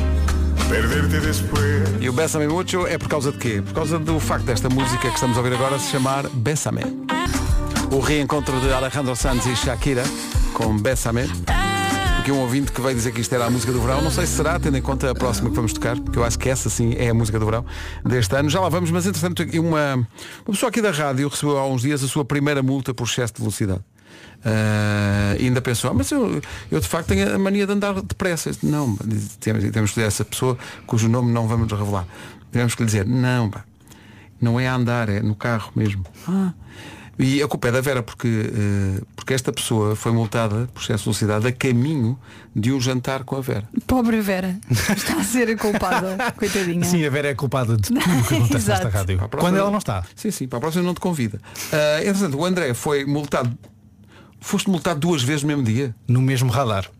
E o Bésame Mucho é por causa de quê? Por causa do facto desta música que estamos a ouvir agora se chamar Bésame. O reencontro de Alejandro Sanz e Shakira com Bésame. Aqui um ouvinte que veio dizer que isto era a música do verão. Não sei se será, tendo em conta a próxima que vamos tocar, porque eu acho que essa sim é a música do verão deste ano. Já lá vamos, mas entretanto uma pessoa aqui da rádio recebeu há uns dias a sua primeira multa por excesso de velocidade. E ainda pensou, mas eu de facto tenho a mania de andar depressa. Não, temos que dizer a essa pessoa cujo nome não vamos revelar. Temos que lhe dizer, não é a andar, é no carro mesmo. E a culpa é da Vera porque esta pessoa foi multada por excesso de velocidade a caminho de um jantar com a Vera. Pobre Vera, está a ser culpada, coitadinha. Sim, a Vera é culpada de tudo que acontece nesta rádio. Próxima, quando ela não está. Sim, para a próxima não te convida. Entretanto, o André foi multado. Foste multado 2 vezes no mesmo dia? No mesmo radar.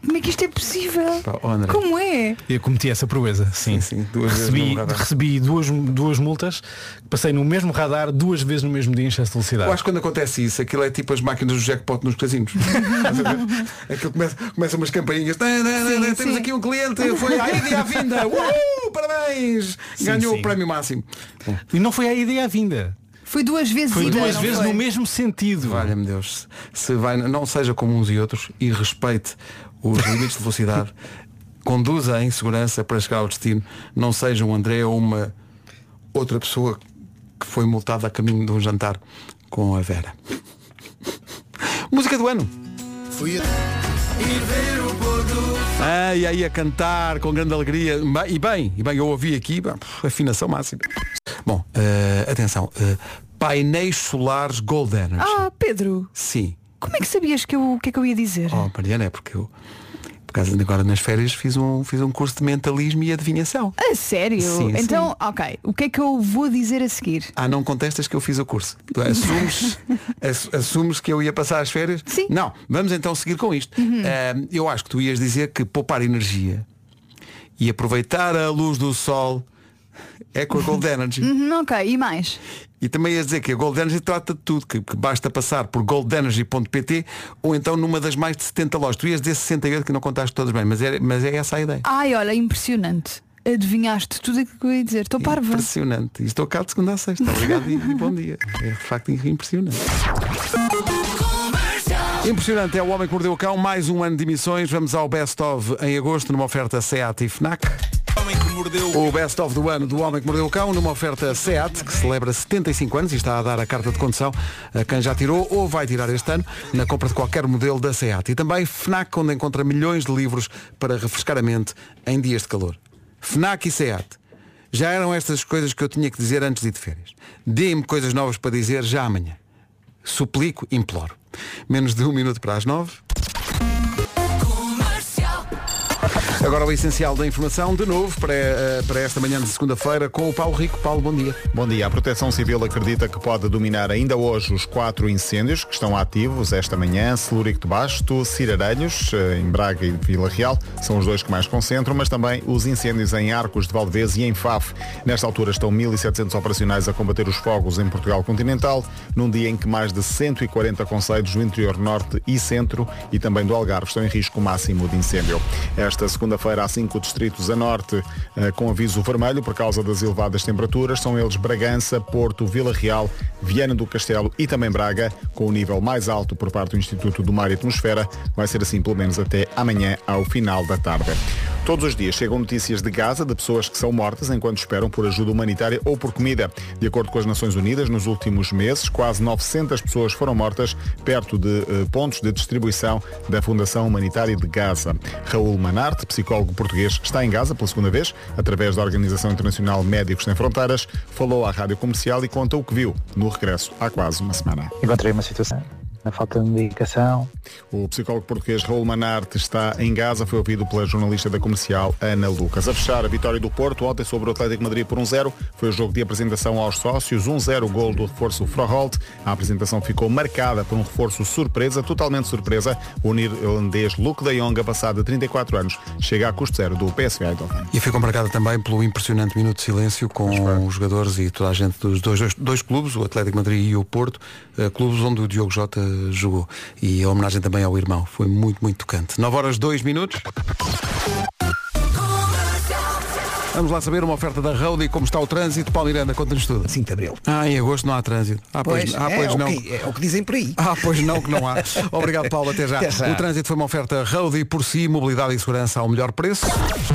Como é que isto é possível? Pá, André. Como é? Eu cometi essa proeza, sim. Recebi duas multas, passei no mesmo radar 2 vezes no mesmo dia em excesso de velocidade. Eu acho que quando acontece isso, aquilo é tipo as máquinas do jackpot nos casinos. Aquilo começa umas campainhas. Temos aqui um cliente, foi à ida e à vinda. Parabéns! Ganhou o prémio máximo. E não foi à ida e à vinda. Foi 2 vezes Foi ida, 2 vezes no mesmo sentido. Valha-me Deus. Se vai, não seja como uns e outros e respeite os limites de velocidade. Conduza em segurança para chegar ao destino. Não seja um André ou uma outra pessoa que foi multada a caminho de um jantar com a Vera. Música do ano. Fui a ir ver o e aí a cantar com grande alegria. E bem, eu ouvi aqui afinação máxima. Bom, atenção, painéis solares Gold Energy. Pedro. Sim. Como é que sabias que o que é que eu ia dizer? Mariana, é porque eu, por causa de agora nas férias, fiz um curso de mentalismo e adivinhação. A sério? Sim, então, sim. Ok, o que é que eu vou dizer a seguir? Não contestas que eu fiz o curso. Tu assumes que eu ia passar as férias? Sim. Não, vamos então seguir com isto. Eu acho que tu ias dizer que poupar energia e aproveitar a luz do sol é com a Gold Energy. Ok, e mais? E também ias dizer que a Gold Energy trata de tudo, que basta passar por goldenergy.pt ou então numa das mais de 70 lojas. Tu ias dizer 68 que não contaste todas bem, mas é essa a ideia. Olha, impressionante. Adivinhaste tudo aquilo que eu ia dizer. Estou parva. Impressionante. E estou cá de segunda a sexta. Obrigado e bom dia. É de facto impressionante. Impressionante, é o Homem que Mordeu o Cão. Mais um ano de emissões. Vamos ao Best of em agosto numa oferta SEAT e FNAC. O Best of do ano do Homem que Mordeu o Cão numa oferta SEAT, que celebra 75 anos e está a dar a carta de condução a quem já tirou ou vai tirar este ano na compra de qualquer modelo da SEAT. E também FNAC, onde encontra milhões de livros para refrescar a mente em dias de calor. FNAC e SEAT. Já eram estas coisas que eu tinha que dizer antes de ir de férias. Dê-me coisas novas para dizer já amanhã. Suplico, imploro. Menos de 1 minuto para as 9. Agora o essencial da informação, de novo, para esta manhã de segunda-feira, com o Paulo Rico. Paulo, bom dia. Bom dia. A Proteção Civil acredita que pode dominar ainda hoje os 4 incêndios que estão ativos esta manhã. Celúrico de Basto, Cirarelhos, em Braga e Vila Real, são os 2 que mais concentram, mas também os incêndios em Arcos de Valdevez e em Faf. Nesta altura estão 1.700 operacionais a combater os fogos em Portugal continental, num dia em que mais de 140 concelhos do interior norte e centro e também do Algarve estão em risco máximo de incêndio. Esta segunda-feira há 5 distritos a norte com aviso vermelho por causa das elevadas temperaturas. São eles Bragança, Porto, Vila Real, Viana do Castelo e também Braga, com o nível mais alto por parte do Instituto do Mar e Atmosfera. Vai ser assim pelo menos até amanhã ao final da tarde. Todos os dias chegam notícias de Gaza, de pessoas que são mortas enquanto esperam por ajuda humanitária ou por comida. De acordo com as Nações Unidas, nos últimos meses, quase 900 pessoas foram mortas perto de pontos de distribuição da Fundação Humanitária de Gaza. Raul Manarte, psicólogo português, está em Gaza pela segunda vez, através da Organização Internacional Médicos Sem Fronteiras, falou à Rádio Comercial e conta o que viu no regresso há quase uma semana. Encontrei uma situação na falta de medicação. O psicólogo português Raul Manarte está em Gaza, foi ouvido pela jornalista da Comercial Ana Lucas. A fechar, a vitória do Porto ontem sobre o Atlético de Madrid por 1-0, foi o jogo de apresentação aos sócios, 1-0 gol do reforço Froholt. A apresentação ficou marcada por um reforço surpresa, totalmente surpresa. O neerlandês Luke de Jong, passado de 34 anos, chega a custo zero do PSV Eindhoven. E ficou marcada também pelo impressionante minuto de silêncio com os jogadores e toda a gente dos dois clubes, o Atlético de Madrid e o Porto, clubes onde o Diogo Jota jogou. E a homenagem também ao irmão. Foi muito, muito tocante. 9h02. Vamos lá saber uma oferta da Road e como está o trânsito. Paulo Miranda, conta-nos tudo. 5 de Abril. Em agosto não há trânsito. Pois não. É o que dizem por aí. Pois não, que não há. Obrigado, Paulo. Até já. O trânsito foi uma oferta Road e por si, mobilidade e segurança ao melhor preço.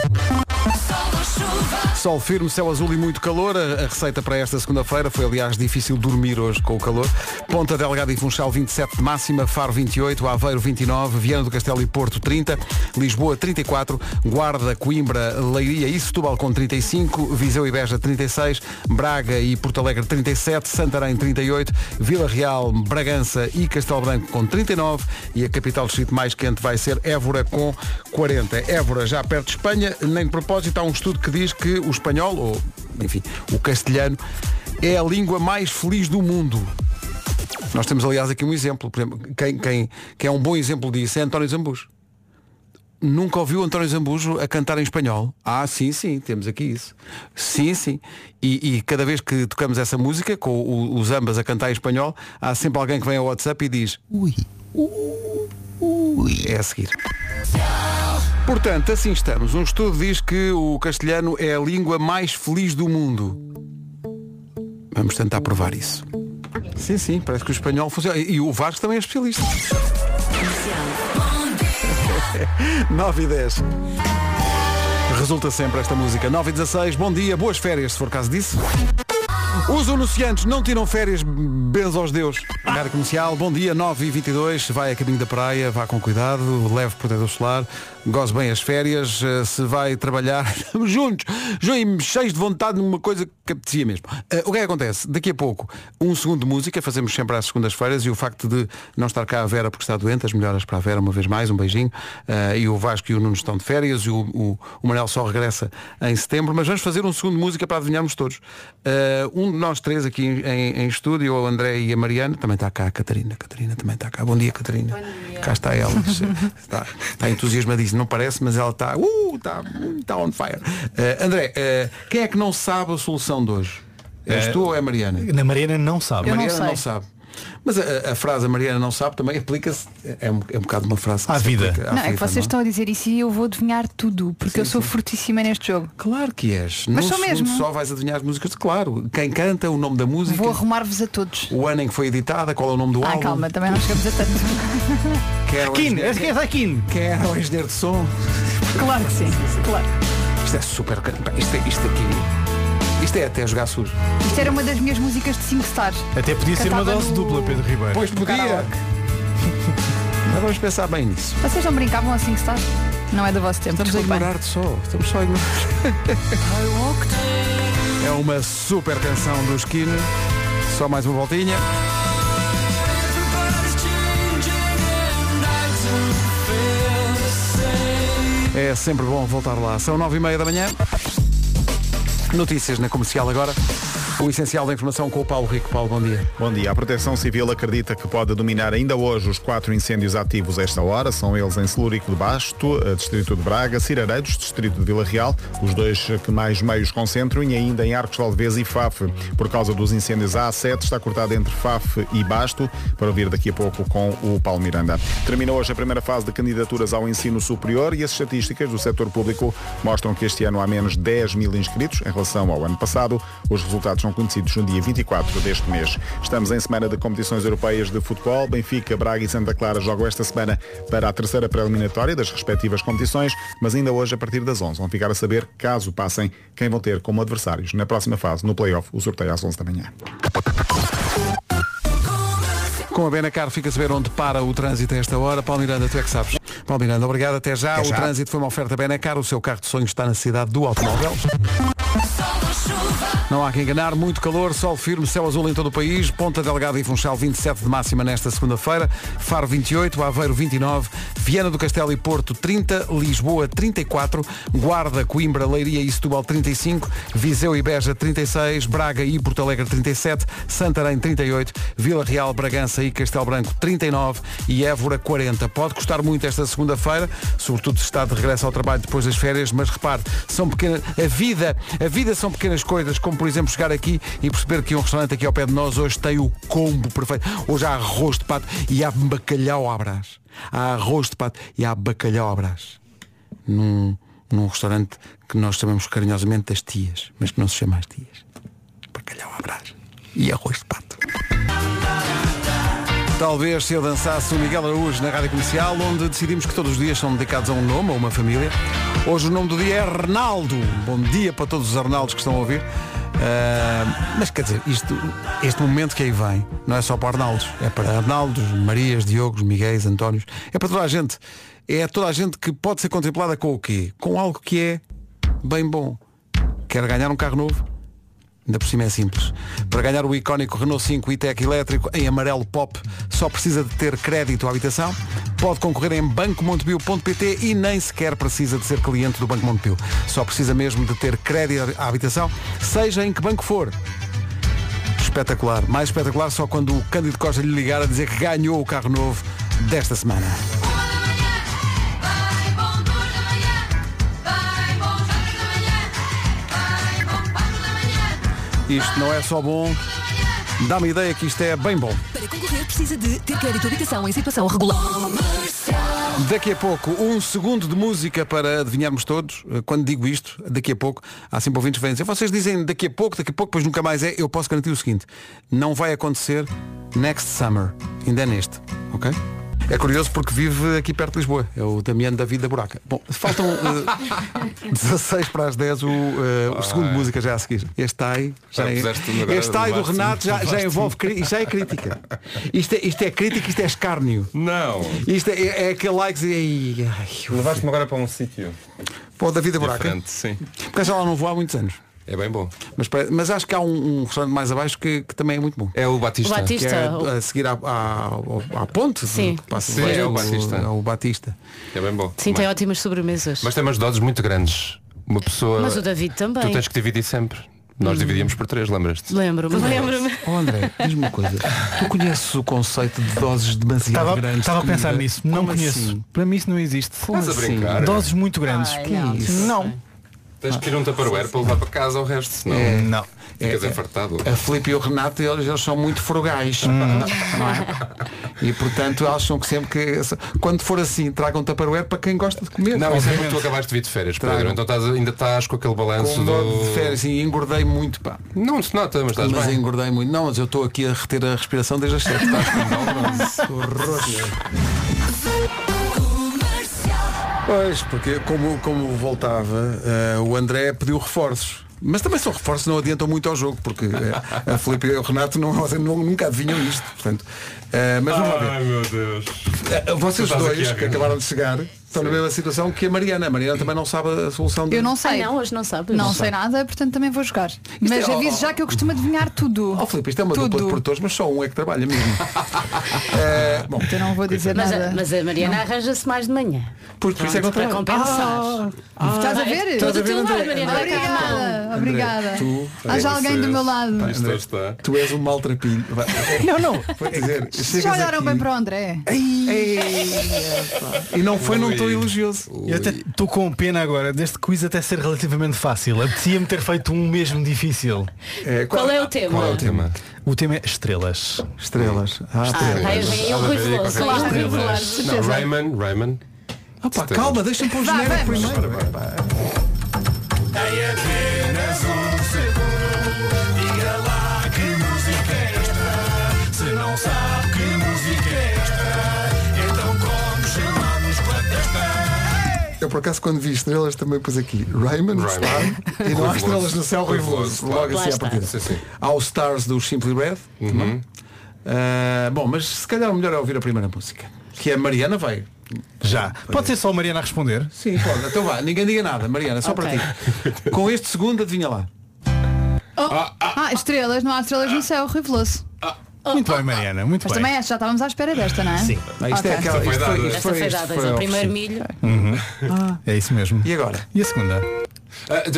Sol firme, céu azul e muito calor. A receita para esta segunda-feira foi, aliás, difícil dormir hoje com o calor. Ponta Delgada e Funchal 27 de máxima, Faro 28, Aveiro 29, Viana do Castelo e Porto 30, Lisboa 34, Guarda, Coimbra, Leiria e Setúbal com 35, Viseu e Beja 36, Braga e Porto Alegre 37, Santarém 38, Vila Real, Bragança e Castelo Branco com 39 e a capital distrito mais quente vai ser Évora com 40. Évora já perto de Espanha, nem de propósito há um estudo que diz que o espanhol, ou enfim, o castelhano, é a língua mais feliz do mundo. Nós temos, aliás, aqui um exemplo. Por exemplo, quem é um bom exemplo disso é António Zambujo. nunca ouviu António Zambujo a cantar em espanhol? Ah, sim, temos aqui isso. Sim. E cada vez que tocamos essa música, com os ambas a cantar em espanhol, há sempre alguém que vem ao WhatsApp e diz ui. É a seguir. Portanto, assim estamos. Um estudo diz que o castelhano é a língua mais feliz do mundo. Vamos tentar provar isso. Sim, parece que o espanhol funciona. E o Vasco também é especialista. 9:10. Resulta sempre esta música. 9:16. Bom dia, boas férias, se for caso disso. Os anunciantes não tiram férias, benzo aos Deus. Rádio Comercial, bom dia, 9:22. Vai a caminho da praia, vá com cuidado, leve protetor solar, goze bem as férias. Se vai trabalhar, estamos juntos, cheios de vontade numa coisa que apetecia mesmo. O que é que acontece? Daqui a pouco, um segundo de música, fazemos sempre às segundas-feiras, e o facto de não estar cá a Vera porque está doente, as melhoras para a Vera uma vez mais, um beijinho. E o Vasco e o Nuno estão de férias, e o Manel só regressa em setembro, mas vamos fazer um segundo de música para adivinharmos todos. Um de nós três aqui em estúdio, o André e a Mariana, também está cá a Catarina também está cá. Bom dia, Catarina. Bom dia. Cá está ela. Está entusiasmadíssima, não parece, mas ela está on fire. André, quem é que não sabe a solução de hoje? És tu ou é a Mariana? Na Mariana não sabe. A Mariana não sabe. Mas a frase a Mariana não sabe também aplica-se, é um bocado uma frase à vida. Não, é que vocês estão a dizer isso e eu vou adivinhar tudo, porque eu sou fortíssima neste jogo. Claro que és. Mas sou mesmo. Só vais adivinhar as músicas, claro. Quem canta, o nome da música. Vou arrumar-vos a todos. O ano em que foi editada, qual é o nome do álbum. Calma, também não chegamos a tanto. Quem era o engenheiro de som? Claro que sim, claro. Isto é super. Isto é até jogar sujo. Isto era uma das minhas músicas de 5 stars. Até podia ser uma dose dupla, Pedro Ribeiro. Pois podia. Mas vamos pensar bem nisso. Vocês não brincavam a 5 stars? Não é do vosso tempo. Estamos a ignorar-te só. Estamos só a ignorar. É uma super canção do Skinner. Só mais uma voltinha. É sempre bom voltar lá. São 9:30 da manhã. Notícias na Comercial agora. O essencial da informação com o Paulo Rico. Paulo, bom dia. Bom dia. A Proteção Civil acredita que pode dominar ainda hoje os 4 incêndios ativos a esta hora. São eles em Celúrico de Basto, Distrito de Braga, Cirareiros, Distrito de Vila Real, os dois que mais meios concentram, e ainda em Arcos de Valdevez e Faf. Por causa dos incêndios, a A7 está cortada entre Faf e Basto, para ouvir daqui a pouco com o Paulo Miranda. Termina hoje a primeira fase de candidaturas ao ensino superior, e as estatísticas do setor público mostram que este ano há menos 10 mil inscritos em relação ao ano passado. Os resultados são conhecidos no dia 24 deste mês. Estamos em semana de competições europeias de futebol. Benfica, Braga e Santa Clara jogam esta semana para a terceira pré-eliminatória das respectivas competições, mas ainda hoje, a partir das 11, vão ficar a saber, caso passem, quem vão ter como adversários na próxima fase, no play-off, o sorteio às 11 da manhã. Com a Benacar fica a saber onde para o trânsito a esta hora. Paulo Miranda, tu é que sabes. Paulo Miranda, obrigado, até já. O trânsito foi uma oferta Benacar, o seu carro de sonhos está na cidade do automóvel. Não há que enganar, muito calor, sol firme, céu azul em todo o país, Ponta Delgada e Funchal 27 de máxima nesta segunda-feira, Faro 28, Aveiro 29, Viana do Castelo e Porto 30, Lisboa 34, Guarda, Coimbra, Leiria e Setúbal 35, Viseu e Beja 36, Braga e Porto Alegre 37, Santarém 38, Vila Real, Bragança e Castelo Branco 39 e Évora 40. Pode custar muito esta segunda-feira, sobretudo se está de regresso ao trabalho depois das férias, mas repare, são pequenas, a vida são pequenas coisas, como por exemplo chegar aqui e perceber que um restaurante aqui ao pé de nós hoje tem o combo perfeito. Hoje há arroz de pato e há bacalhau à Brás. Há arroz de pato e há bacalhau à Brás. Num restaurante que nós chamamos carinhosamente das tias, mas que não se chama as tias. Bacalhau à Brás e arroz de pato. Talvez se eu dançasse o Miguel Araújo na Rádio Comercial, onde decidimos que todos os dias são dedicados a um nome, a uma família. Hoje o nome do dia é Arnaldo. Bom dia para todos os Arnaldos que estão a ouvir. Mas quer dizer, este momento que aí vem não é só para Arnaldos, é para Arnaldos, Marias, Diogos, Miguéis, Antónios, é para toda a gente. É toda a gente que pode ser contemplada com o quê? Com algo que é bem bom. Quer ganhar um carro novo? Ainda por cima é simples. Para ganhar o icónico Renault 5 e-Tech elétrico em amarelo pop, só precisa de ter crédito à habitação. Pode concorrer em bancomontepio.pt e nem sequer precisa de ser cliente do Banco Montepio. Só precisa mesmo de ter crédito à habitação, seja em que banco for. Espetacular. Mais espetacular só quando o Cândido Costa lhe ligar a dizer que ganhou o carro novo desta semana. Isto não é só bom, dá-me ideia que isto é bem bom. Para concorrer precisa de ter crédito de habitação em situação regular. Daqui a pouco, 1 segundo de música para adivinharmos todos. Quando digo isto, daqui a pouco, há sempre ouvintes que vêm dizer, vocês dizem daqui a pouco, depois nunca mais é. Eu posso garantir o seguinte, não vai acontecer next summer, ainda é neste, ok? É curioso porque vive aqui perto de Lisboa. É o Damiano da Vida Buraca. Bom, faltam 16 para as 10 o segundo de música já a seguir. Este ai do Renato já envolve e já é crítica. Isto é crítica, isto é escárnio. Não. Isto é aquele like e levaste-me agora para um sítio. Para o da Vida Buraca. Diferente, sim. Porque já lá não vou há muitos anos. É bem bom. Mas acho que há um restaurante mais abaixo que também é muito bom. É o Batista. O Batista. Que é a seguir à ponte. Sim. Sim, é o Batista. É o Batista. É bem bom. Sim, tem ótimas sobremesas. Mas tem umas doses muito grandes. Uma pessoa. Mas o David também. Tu tens que dividir sempre. Nós dividíamos por 3, lembras-te? Lembro-me. Oh, André, diz-me uma coisa. Tu conheces o conceito de doses demasiado grandes? Estava a pensar nisso. Não conheço. Assim? Para mim isso não existe. Estás a brincar? Doses muito grandes. Que é isso? Não. Tens que ir um tupperware para levar para casa o resto, senão não. ficas enfartado. A Filipe e o Renato, eles são muito frugais. Não é? E portanto acham que sempre que quando for assim, tragam tupperware para quem gosta de comer. Não, isso é porque tu acabaste de vir de férias, Pedro. Então ainda estás com aquele balanço de férias e engordei muito, pá. Não se nota, mas estás bem. Engordei muito. Não, mas eu estou aqui a reter a respiração desde as 7. Estás com Pois, porque como voltava, o André pediu reforços. Mas também são reforços, não adiantam muito ao jogo, porque a Filipe e o Renato nunca adivinham isto. Portanto, mas vamos lá ver. Ai meu Deus. Vocês dois que acabaram de chegar estão na mesma situação que a Mariana. A Mariana também não sabe a solução. Eu não sei. Não, hoje não sabes. Não sei nada, portanto também vou jogar. Mas aviso já que eu costumo adivinhar tudo. Filipe, isto é uma dupla de produtores, mas só um é que trabalha mesmo. Bom, então não vou dizer nada. Mas a Mariana arranja-se mais de manhã. Por isso é que para compensar. Estás a ver? Estou do teu lado, Mariana. Obrigada. Há já alguém do meu lado. André, tu és um maltrapilho. Não. Vou dizer, já olharam bem para o André. E não foi num tom elogioso. Eu até estou com pena agora deste quiz até ser relativamente fácil. Apetecia-me ter feito um mesmo difícil. Qual é o tema? Qual é o tema? O tema é estrelas. Estrelas. Não, Rayman. Opa, calma, deixa-me pôr o genérico primeiro. Tem apenas um segundo. Diga lá que música é esta. Se não sabe que música é esta, então como chamamos quando Eu por acaso quando vi estrelas também pus aqui Rayman. E não há estrelas no céu ruivoso. Logo assim à partida. Há os Stars do Simply Red. Bom, mas se calhar o melhor é ouvir a primeira música, que a Mariana vai. Já. Pode ser só a Mariana a responder? Sim, pode. Então vá, ninguém diga nada. Mariana, só para ti. Com este segundo, adivinha lá. Estrelas, não há estrelas no céu, Rui Veloso. Muito bem, Mariana, muito Mas bem. também já estávamos à espera desta, não é? Sim. Isto é aquela. Esta foi dada, é o primeiro milho. É isso mesmo. E agora? E a segunda? O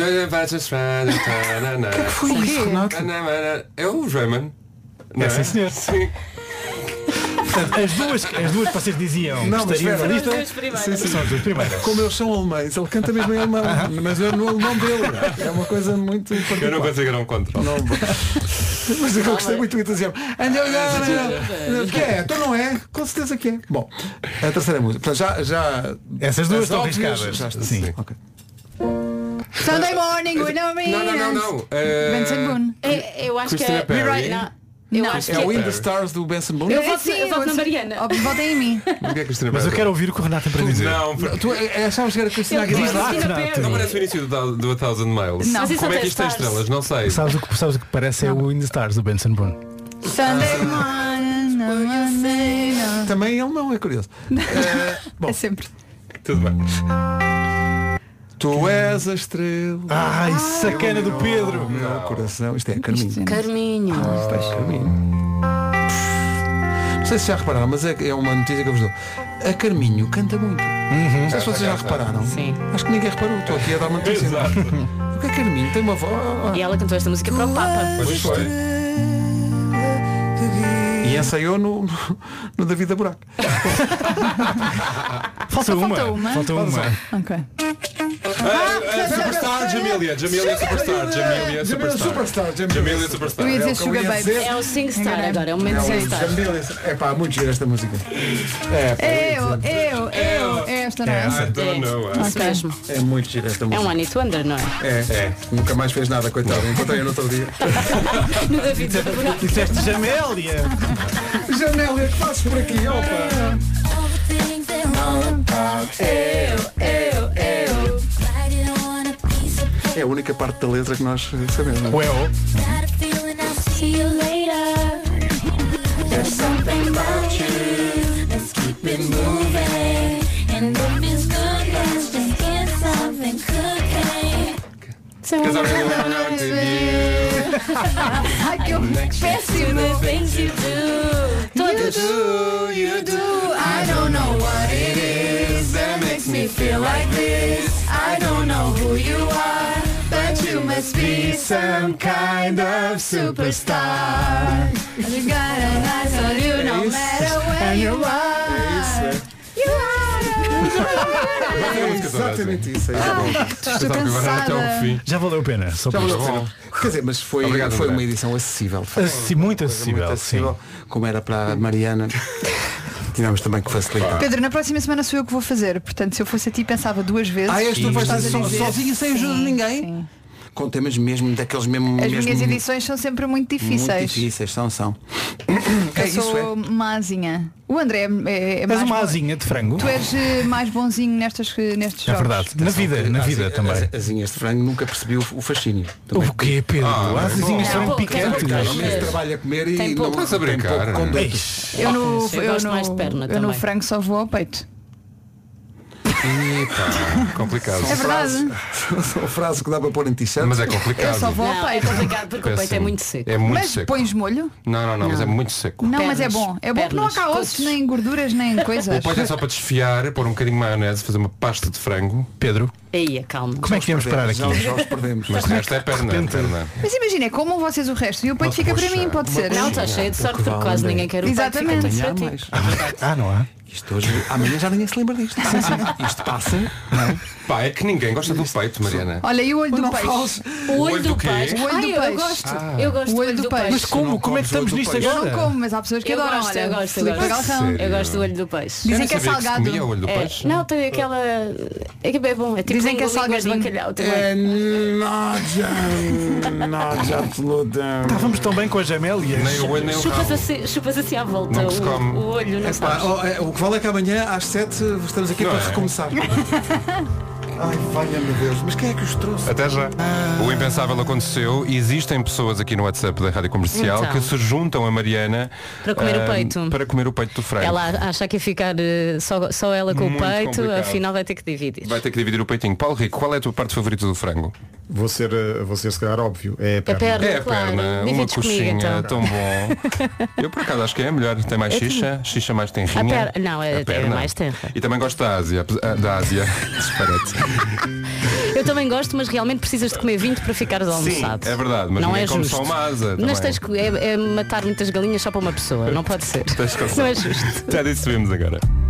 que foi isso, Renato? É o Rayman. É, sim, senhor. Sim. Portanto, as duas que vocês diziam não, que estariam na lista são as duas primeiras. Como eles são alemães, ele canta mesmo em alemão, mas é no alemão dele. É uma coisa muito particular. Eu não consigo ir a um controle. Mas eu gostei muito do entusiasmo. Que é? Então não é? Com certeza que é. Bom, a terceira música. Já essas duas estão arriscadas. Sim. Okay. Sunday morning, we know me. Não. Benson Boone. Eu acho que é É o In the Stars do Benson Boone. Eu voto na Mariana. Votem em mim. Mas eu quero ouvir o que o Renato tem para dizer. Não, tu achavas que era Cristina Aguilera? Não parece o início do A Thousand Miles. Não. Como é que isto tem estrelas? Não sei. Sabes o que parece? É o In the Stars do Benson Boone. Sunday morning. Também ele não, é curioso. É sempre. Tudo bem. Tu és a estrela. Ai, sacana do Pedro. Meu coração. Isto é Carminho. Carminho. Não sei se já repararam, mas é uma notícia que eu vos dou. A Carminho canta muito. Não sei se vocês já repararam. Sim. Acho que ninguém reparou. Estou aqui a dar uma notícia. Porque a Carminho tem uma voz. E ela cantou esta música para o Papa. Pois foi. E ensaiou no David da Buraco. Falta uma. Falta uma. Ok. Ah, Jamília Superstar. Jamília Superstar. Eu ia dizer Sugar Baby. É o SingStar agora, é o momento SingStar. É pá, muito giro esta música. É esta, não é? É muito giro esta música. É um One It Wonder, não é? É. Nunca mais fez nada, coitado. Encontrei-o no outro dia. No David. Disseste Jamélia. Jamélia, que fazes por aqui, opa? É a única parte da letra que nós sabemos. Well. Ai, que péssimo. You do. I don't know what it is that makes me feel like this. I don't know who you are, but you must be some kind of superstar. You got an eyes on you no matter where you are. You are. Exatamente isso. Estou cansada. Já valeu a pena. Só Já valeu a pena. Quer dizer, mas foi uma edição acessível. Muito acessível, sim. Como era para a Mariana. Tivemos também que facilitar. Pedro, na próxima semana sou eu que vou fazer. Portanto, se eu fosse a ti, pensava duas vezes. És tu vais estar sozinha sem ajuda de ninguém? Sim. Com temas mesmo daqueles mesmo. As minhas edições são sempre muito difíceis. Muito difíceis, são. Eu sou uma asinha. O André é mais És uma asinha de frango? Tu és mais bonzinho nestes jogos. É verdade. Na vida também. As asinhas de frango nunca percebi o fascínio. O quê, Pedro? As asinhas são picantes. Trabalho a comer e não podes brincar. Eu no também. frango só vou ao peito. Eita, complicado. É verdade. São frases que dá para pôr em t-shirt. Mas é complicado. Eu só vou ao Não, é peito. complicado porque o peito é muito seco. É muito Mas seco. pões molho? Não, mas é muito seco. Não, mas é Pernas, bom. É bom que não há cá pernas, ossos, nem gorduras, nem coisas. O peito é só para desfiar, pôr um bocadinho de maionese, fazer uma pasta de frango. Pedro, Aí, calma. como é que temos parar aqui? Já os perdemos. Mas o resto é perna. Mas imagina, comam vocês o resto e o peito fica para mim, pode ser. Não, está cheio de sorte porque quase ninguém quer o peito. Exatamente. Fica tudo Amanhã para há ti. mais. Não há? Isto hoje, amanhã já ninguém se lembra disto. Isto passa. Não. Pá, é que ninguém gosta do peito, Mariana. Olha, e o olho do Não peixe? fales. O olho do quê? peixe. O olho do Eu peixe. gosto. Eu gosto O do olho do peixe. Mas como é que estamos nisto Eu não agora? como, mas há pessoas que Eu adoram. gosto, Olha, eu gosto. Filipe Galrão. Eu gosto do olho do peixe. Dizem Eu que é nem sabia salgado. se comia o olho do peixe. Não, tem aquela. É que é bom. É tipo Dizem que é língua de salgadinho. bacalhau também. É noja absoluta. Estávamos tão bem com as Jamélias. Nem o olho, nem o rabo. Chupas assim à volta. Não se come. O olho, não Epá, sabes. o que vale é que amanhã às 7 estamos aqui Não para é? recomeçar. Ai, valha-me Deus. Mas quem é que os trouxe? Até já. O impensável aconteceu e existem pessoas aqui no WhatsApp da Rádio Comercial Então. que se juntam a Mariana Para comer o peito. Para comer o peito do frango. Ela acha que ia ficar só ela com Muito o peito, complicado. afinal vai ter que dividir. Vai ter que dividir o peitinho. Paulo Rico, qual é a tua parte favorita do frango? Vou ser se calhar óbvio. É a A perna. perna, É a claro. perna, uma Divides comigo, coxinha, então. tão bom. Eu por acaso acho que é a melhor. Tem mais xixa mais A tenrinha. não, é mais tenra. E também gosto da Ásia. Disparate. Eu também gosto, mas realmente precisas de comer 20 para ficares almoçado. Sim, é verdade, mas não ninguém é come justo. só uma asa. Mas também. tens que é matar muitas galinhas só para uma pessoa. Não pode ser. Tens que Não é justo. Já disso vemos agora.